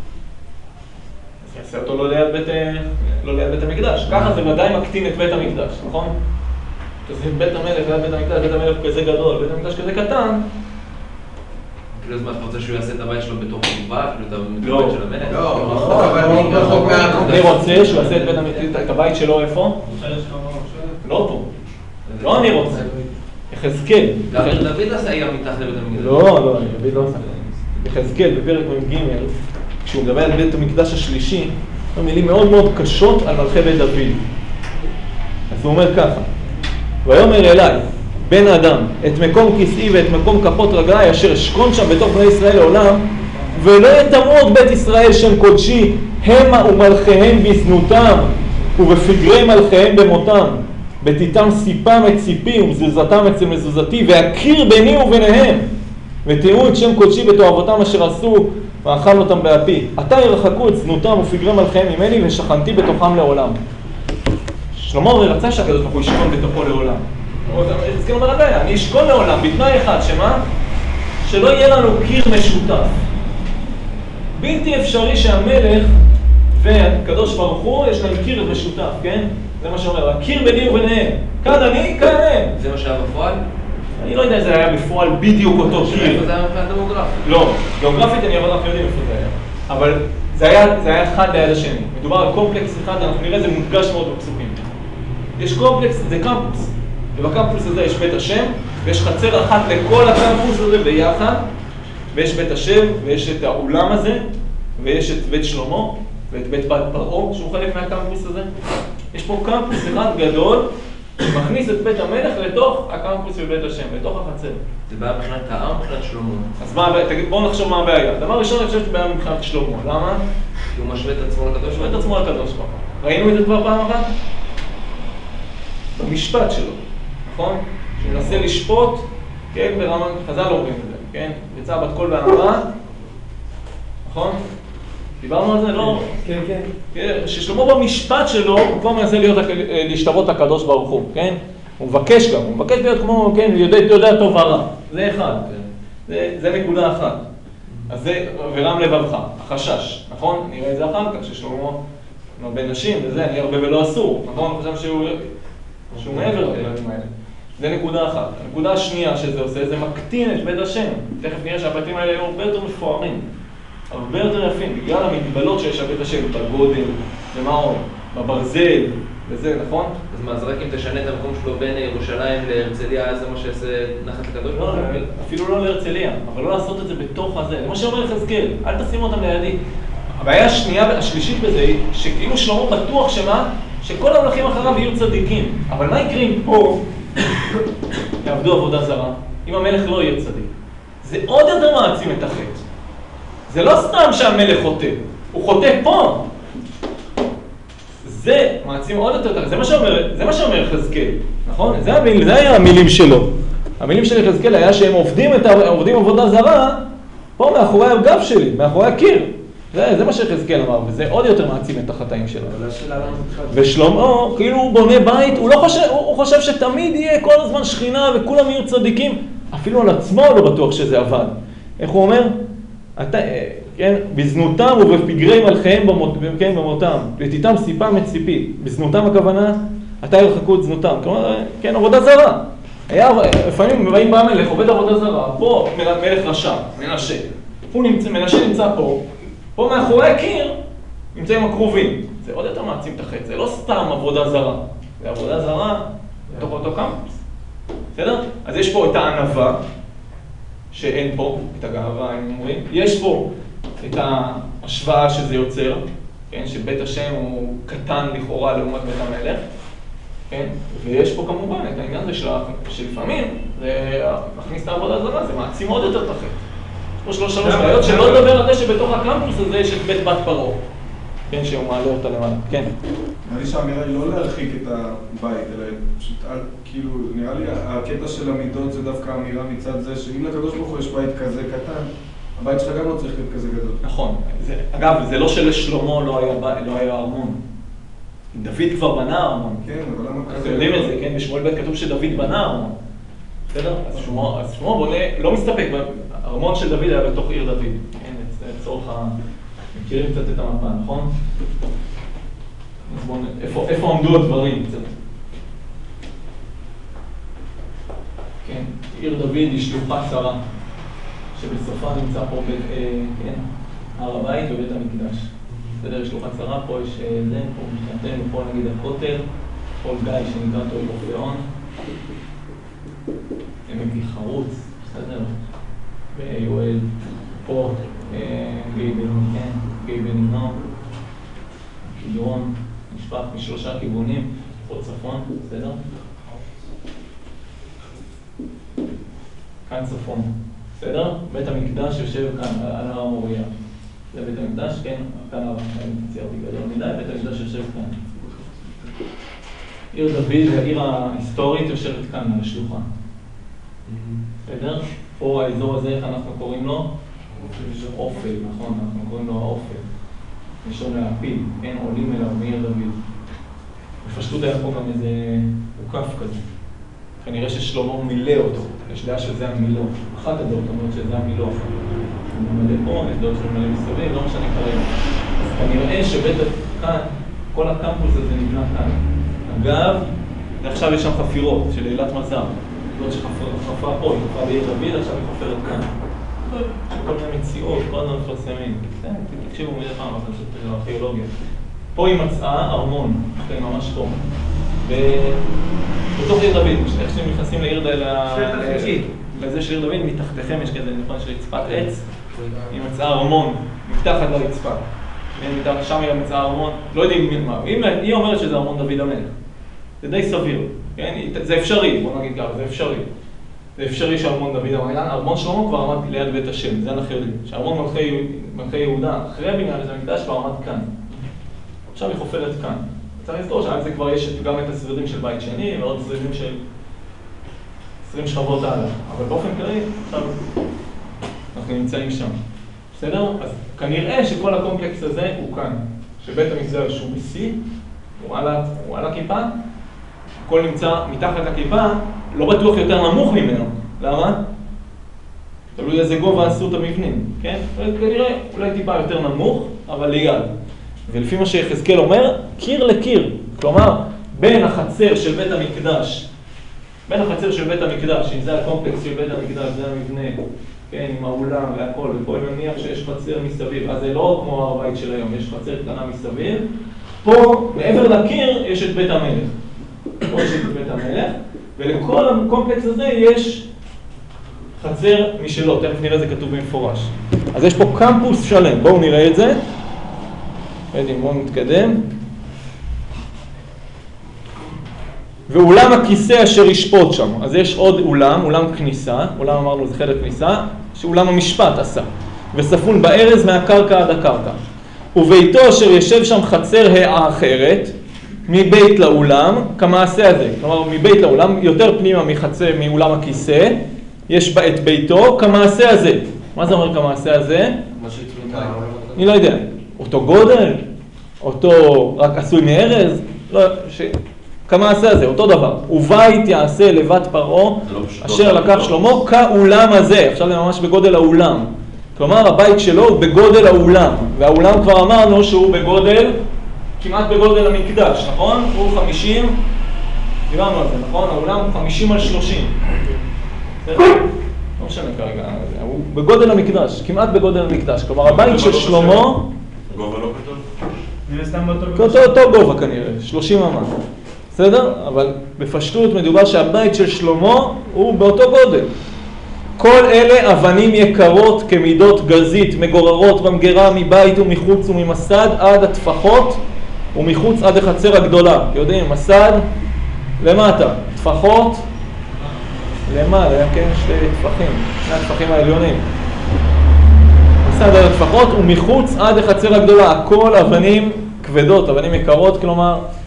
A: אז יעשה אותו לא ליד בית המקדש. ככה זה ודאי מקטין את בית המקדש, נכון? אז בית המלך ליד בית המקדש, בית המלך כזה גדול, בית המקדש כזה קטן.
B: כאילו, אז מה, אתה רוצה שהוא יעשה את הבית שלו בתוך חובה? כאילו, את הבית של המלך?
H: לא, רחוק מהקום.
A: אני רוצה שהוא יעשה את הבית שלו איפה? לא פה. לא אני רוצה. יחזקאל.
B: גם דוד עשה היה מתחת לבית המקדש.
A: לא, דוד לא עשה. יחזקאל בפרק מ"ג, כשהוא מדבר על בית המקדש השלישי, מילים מאוד מאוד קשות על מלכי בית דוד. אז הוא אומר ככה, ויאמר אליי, בן אדם, את מקום כיסאי ואת מקום כפות רגליי, אשר אשכון שם בתוך בני ישראל לעולם, ולא יטמאו עוד בית ישראל שם קודשי, המה ומלכיהם בזנותם, ובפגרי מלכיהם במותם, בתיתם סיפם את ציפי ומזוזתם אצל מזוזתי, והכיר ביני וביניהם, ותראו את שם קודשי בתועבותם אשר עשו, ואכל אותם באפי. עתה ירחקו את זנותם ופגרי מלכיהם ממני, ושכנתי בתוכם לעולם. שלמה רצה שהקדוש ברוך הוא ישכון בתוכו לעולם. יחזקאל אומר עליי, אני אשכון לעולם, בתנאי אחד, שמה? שלא יהיה לנו קיר משותף. בלתי אפשרי שהמלך והקדוש ברוך הוא יש להם קיר משותף, כן? זה מה שאומר, הקיר ביני וביניהם. כאן אני, כאן הם.
B: זה מה שהיה בפועל?
A: אני לא יודע אם זה היה בפועל בדיוק אותו קיר.
B: איפה זה היה מבחינת דמוגרפית?
A: לא, גיאוגרפית אני אנחנו יודעים איפה זה היה. אבל זה היה אחד ליד השני. מדובר על קומפלקס אחד, אנחנו נראה זה מודגש מאוד בפסוקים. יש קומפלקס, זה קמפוס. ובקמפוס הזה יש בית השם, ויש חצר אחת לכל הקמפוס הזה ביחד, ויש בית השם, ויש את האולם הזה, ויש את בית שלמה, ואת בית בת פרעה, שהוא חלק מהקמפוס הזה. יש פה קמפוס אחד גדול, שמכניס את בית המלך לתוך הקמפוס של בית השם, לתוך החצר.
B: זה בעיה מבחינת העם, מבחינת שלמה.
A: אז מה הבעיה? בואו נחשוב מה הבעיה. דבר ראשון, אני חושב שזה בעיה מבחינת שלמה. למה?
B: כי הוא משווה את עצמו לקדוש ברוך הוא.
A: משווה את עצמו לקדוש ברוך הוא. ראינו את זה כבר פעם אחת? במשפט שלו, נכון? שהוא מנסה לשפוט, כן, ברמה, חז"ל אומרים את זה, כן? יצא בת קול בענווה, נכון? דיברנו על זה, לא?
E: כן, כן.
A: ששלמה במשפט שלו, הוא כבר מנסה להשתוות לקדוש ברוך הוא, כן? הוא מבקש גם, הוא מבקש להיות כמו, כן, יודע טוב ורע. זה אחד, זה נקודה אחת. אז זה ורם לבבך, החשש, נכון? נראה את זה אחר כך, ששלמה מרבה נשים, וזה, אני הרבה ולא אסור, נכון? הוא חושב שהוא מעבר לדברים האלה. זה נקודה אחת. הנקודה השנייה שזה עושה, זה מקטין את בית השם. תכף נראה שהבתים האלה היו הרבה יותר מפוארים, הרבה יותר יפים, בגלל המגבלות שיש על בית השם, בגודל, ומה עוד, בברזל, וזה, נכון?
B: אז מה, אז רק אם תשנה את המקום שלו בין ירושלים להרצליה, אז זה מה שעושה נחת הקדוש ברוך הוא?
A: אפילו לא להרצליה, אבל לא לעשות את זה בתוך הזה. זה מה שאומר יחזקאל, אל תשימו אותם לידי. הבעיה השלישית בזה היא שכאילו שלמה בטוח שמה? שכל המלכים אחריו יהיו צדיקים. אבל מה יקרה אם פה יעבדו עבודה זרה? אם המלך לא יהיה צדיק. זה עוד יותר מעצים את החטא. זה לא סתם שהמלך חוטא, הוא חוטא פה. זה מעצים עוד יותר, זה מה שאומר יחזקאל, נכון? זה היה המילים שלו. המילים של יחזקאל היה שהם עובדים עבודה זרה, פה מאחורי הגב שלי, מאחורי הקיר. זה מה שיחזקאל אמר, וזה עוד יותר מעצים את החטאים שלו. ושלמה, כאילו הוא בונה בית, הוא חושב שתמיד יהיה כל הזמן שכינה וכולם יהיו צדיקים. אפילו על עצמו לא בטוח שזה עבד. איך הוא אומר? כן, בזנותם ובפגרי מלכיהם במותם, ותיתם סיפם את ציפי. בזנותם הכוונה, אתה ירחקו את זנותם. כלומר, כן, עבודה זרה. לפעמים באים במלך, עובד עבודה זרה, פה מלך רשע, מנשה. מנשה נמצא פה מאחורי הקיר נמצאים הקרובים. זה עוד יותר מעצים את החטא, זה לא סתם עבודה זרה. זה עבודה זרה בתוך אותו קמפוס. בסדר? אז יש פה את הענווה, שאין פה, את הגאווה, הם אומרים. יש פה את ההשוואה שזה יוצר, כן? שבית השם הוא קטן לכאורה לעומת בית המלך, כן? ויש פה כמובן את העניין הזה שלפעמים זה מכניס את העבודה זרה, זה מעצים עוד יותר את החטא. יש פה שלוש בעיות, שלא לדבר על זה שבתוך הקמפוס הזה יש את בית בת פרעה, כן? שהוא מעלה אותה למעלה, כן.
D: נראה לי שהאמירה היא לא להרחיק את הבית, אלא פשוט, כאילו, נראה לי הקטע של המידות זה דווקא אמירה מצד זה שאם לקדוש ברוך הוא יש בית כזה קטן, הבית שלך גם לא צריך להיות כזה גדול.
A: נכון. אגב, זה לא שלשלמה לא היה ארמון. דוד כבר בנה ארמון.
D: כן, אבל למה כזה?
A: אתם יודעים את זה, כן? בשמואל ב' כתוב שדוד בנה ארמון. בסדר? אז שלמה בונה, לא מסתפק, הארמון של דוד היה בתוך עיר דוד. כן, לצורך מכירים קצת את המפה, נכון? אז בואו, איפה עמדו הדברים קצת? כן, עיר דוד היא שלוחה צרה, שבסופה נמצא פה כן, הר הבית ובית המקדש. בסדר, יש שלוחה צרה, פה יש זה, פה מבחינתנו, פה נגיד הכותל, פה גיא שנקרא תוהי אופליאון, עמק חרוץ, בסדר, ויואל, פה גיא בן הינום, קדרון, נשפך משלושה כיוונים, פה צפון, בסדר? כאן צפון, בסדר? בית המקדש יושב כאן, על הר המוריה. זה בית המקדש, כן? כאן הר המוריה, ציירתי גדול מדי, בית המקדש יושב כאן. עיר דוד, העיר ההיסטורית, יושבת כאן על השלוחה. בסדר? פה האזור הזה, איך אנחנו קוראים לו? אופל, נכון? אנחנו קוראים לו האופל. נשאר להפיל, כן? עולים אליו מעיר דוד. בפשטות היה פה גם איזה עוקף כזה. כנראה ששלמה מילא אותו, יש דעה שזה המילו. אחת הדעות אומרת שזה המילו. הוא ממלא פה, יש דעות שהוא ממלא מסביב, לא משנה כרגע. אז כנראה שבית כאן, כל הקמפוס הזה נבנה כאן. אגב, עכשיו יש שם חפירות של אילת מזר. זאת שחפרה פה, היא חפרה בעיר דוד, עכשיו היא חופרת כאן. כל מיני מציאות, כל הזמן מפרסמים. תקשיבו מדי פעם, אבל זה ארכיאולוגיה. פה היא מצאה ארמון, כן, ממש פה. בתוך עיר דוד, איך שאתם נכנסים לעיר דוד, לזה של עיר דוד, מתחתיכם יש כזה, נכון, של רצפת עץ, היא מצאה ארמון, מתחת לרצפה. שם היא מצאה ארמון, לא יודעים מה, היא אומרת שזה ארמון דוד המלך. זה די סביר, כן? זה אפשרי, בוא נגיד ככה, זה אפשרי. זה אפשרי שארמון דוד המלך, ארמון שלמה כבר עמד ליד בית השם, זה אנחנו יודעים. שארמון מלכי יהודה, אחרי הבניין בית המקדש כבר עמד כאן. עכשיו היא חופרת כאן. צריך לזכור שעל זה כבר יש גם את השרידים של בית שני ועוד שרידים של 20 שכבות הלאה. אבל באופן כללי, עכשיו אנחנו נמצאים שם. בסדר? אז כנראה שכל הקומפלקס הזה הוא כאן. שבית המקדש הוא ב-C, הוא על הכיפה, הכל נמצא מתחת לכיפה, לא בטוח יותר נמוך ממנו. למה? תלוי איזה גובה עשו את המבנים, כן? כנראה אולי טיפה יותר נמוך, אבל ליד. ולפי מה שיחזקאל אומר, קיר לקיר. כלומר, בין החצר של בית המקדש, אם זה הקומפלקס של בית המקדש, זה המבנה, כן, עם האולם והכל, ופה נניח שיש חצר מסביב, אז זה לא כמו הר הבית של היום, יש חצר קטנה מסביב. פה, מעבר לקיר, יש את בית המלך. פה יש את בית המלך, ולכל הקומפלקס הזה יש חצר משלו, תכף נראה זה כתוב במפורש. אז יש פה קמפוס שלם, בואו נראה את זה. בואו נתקדם. ואולם הכיסא אשר ישפוט שם. אז יש עוד אולם כניסה, אולם אמרנו זה חלק כניסה, שאולם המשפט עשה. וספון בארז מהקרקע עד הקרקע. וביתו אשר ישב שם חצר האחרת, מבית לאולם, כמעשה הזה. כלומר, מבית לאולם, יותר פנימה מאולם הכיסא, יש בה את ביתו, כמעשה הזה. מה זה אומר כמעשה הזה? אני לא יודע. אותו גודל, אותו רק עשוי מארז, לא, כמעשה הזה, אותו דבר. ובית יעשה לבת פרעה, אשר לקח שלמה כאולם הזה. עכשיו זה ממש בגודל האולם. כלומר, הבית שלו הוא בגודל האולם. והאולם כבר אמרנו שהוא בגודל, כמעט בגודל המקדש, נכון? הוא 50, דיברנו על זה, נכון? האולם הוא 50 על 30. לא משנה כרגע, הוא בגודל המקדש, כמעט בגודל המקדש. כלומר, הבית של שלמה...
F: גובה לא
A: כתוב? אותו גובה כנראה, 30 אמה. בסדר? אבל בפשטות מדובר שהבית של שלמה הוא באותו גודל. כל אלה אבנים יקרות כמידות גזית, מגוררות במגרה מבית ומחוץ וממסד עד הטפחות ומחוץ עד החצר הגדולה. יודעים, מסד למטה, טפחות למעלה, כן, שתי טפחים, שני הטפחים העליונים. מסד עד הטפחות ומחוץ עד החצר הגדולה. הכל אבנים כבדות, אבנים יקרות, כלומר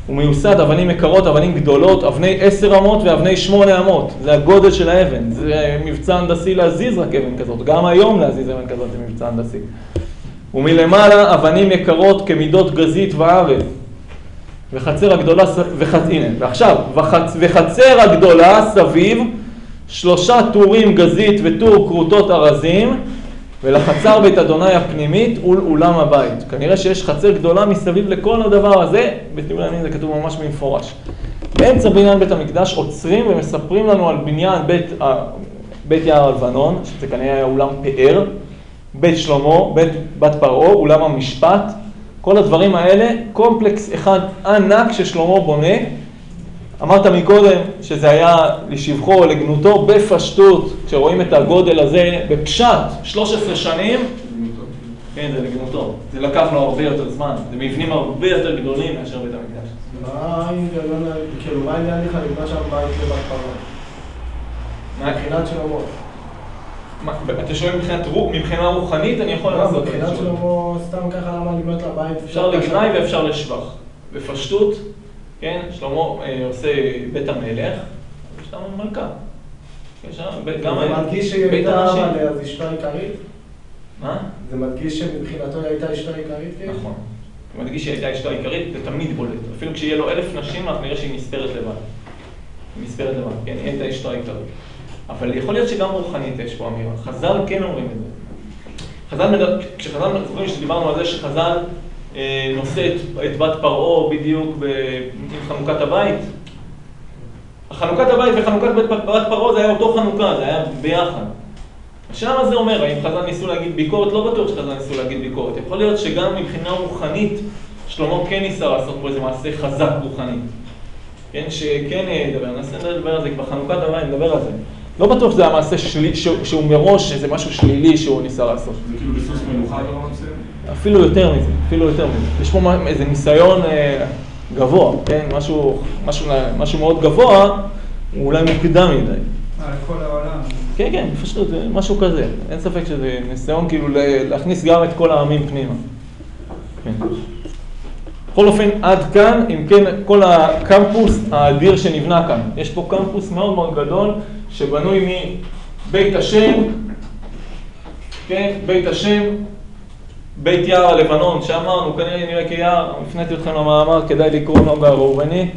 A: הוא מיוסד אבנים יקרות, אבנים גדולות, אבני 10 אמות ואבני 8 אמות. זה הגודל של האבן. זה מבצע הנדסי להזיז רק אבן כזאת. גם היום להזיז אבן כזאת זה מבצע הנדסי. ומלמעלה אבנים יקרות כמידות גזית וערב. וחצר הגדולה, הנה, ועכשיו, וחצר הגדולה סביב 3 טורים גזית וטור קרוטות ארזים, ולחצר בית אדוני הפנימית ולאולם הבית. כנראה שיש חצר גדולה מסביב לכל הדבר הזה, בתיאור הימים זה כתוב ממש במפורש. באמצע בניין בית המקדש עוצרים ומספרים לנו על בניין בית יער הלבנון, שזה כנראה היה אולם פאר, בית שלמה, בית בת פרעה, אולם המשפט. כל הדברים האלה, קומפלקס אחד ענק ששלמה בונה. אמרת מקודם שזה היה לשבחו או לגנותו, בפשטות, כשרואים את הגודל הזה בפשט, 13 שנים, כן, זה לגנותו. זה לקח לו הרבה יותר זמן, זה מבנים הרבה יותר גדולים מאשר בית המקדש.
G: מה העניין לך לבנות שם בית לבת פרעה? מבחינת שלמה.
A: אתה שואל מבחינה רוחנית, אני יכול לעשות.
G: מבחינת שלמה, סתם ככה למה לבנות לבית?
A: אפשר לגנאי ואפשר לשבח. בפשטות, כן, שלמה עושה בית המלך, יש לנו מלכה.
G: זה מדגיש שהיא הייתה אז אשתו עיקרית?
A: מה?
G: זה מדגיש שמבחינתו היא הייתה אשתו עיקרית?
A: נכון. זה מדגיש שהיא הייתה אשתו עיקרית, זה תמיד בולט. אפילו כשיהיה לו 1000 נשים, אנחנו נראה שהיא נספרת לבד. היא נספרת לבד, כן, היא הייתה אשתו עיקרית. אבל יכול להיות שגם רוחנית יש פה אמירה. חז"ל כן אומרים את זה. כשחז"ל, זוכרים שדיברנו על זה שחז"ל נושא את בת פרעה בדיוק עם חנוכת הבית. חנוכת הבית וחנוכת בת פרעה זה היה אותו חנוכה, זה היה ביחד. השאלה מה זה אומר, האם חז"ל ניסו להגיד ביקורת? לא בטוח שחז"ל ניסו להגיד ביקורת. יכול להיות שגם מבחינה רוחנית שלמה כן ניסה לעשות פה איזה מעשה חזק רוחנית. כן, שכן נדבר, ננסה לדבר על זה, כבר חנוכת הבית נדבר על זה. לא בטוח שזה המעשה שהוא מראש איזה משהו שלילי שהוא ניסה לעשות.
D: זה כאילו בסוס מלוכה לא מסוים?
A: אפילו יותר מזה, אפילו יותר מזה. יש פה איזה ניסיון גבוה, כן? משהו מאוד גבוה, הוא אולי מוקדם מדי.
E: לכל העולם.
A: כן, כן, פשוט זה משהו כזה. אין ספק שזה ניסיון כאילו להכניס גם את כל העמים פנימה. כן. בכל אופן, עד כאן, אם כן, כל הקמפוס האדיר שנבנה כאן. יש פה קמפוס מאוד מאוד גדול, שבנוי מבית השם, כן, בית השם, בית יער הלבנון, שאמרנו, כנראה נראה כיער, הפניתי אתכם למאמר, כדאי לקרוא נוגה ראובני.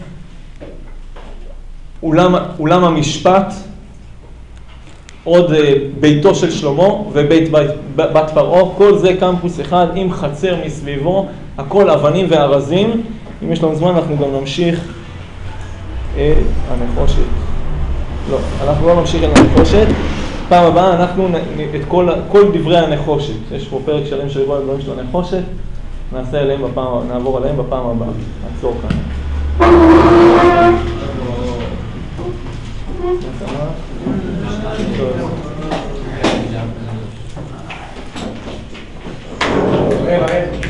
A: אולם המשפט, עוד ביתו של שלמה ובית בת פרעה, כל זה קמפוס אחד עם חצר מסביבו, הכל אבנים וארזים. אם יש לנו זמן אנחנו גם נמשיך הנחושת. לא, אנחנו לא נמשיך את הנחושת. פעם הבאה אנחנו את כל דברי הנחושת. יש פה פרק שלם של כל הדברים של הנחושת. נעבור עליהם בפעם הבאה. נעצור כאן.
G: כן,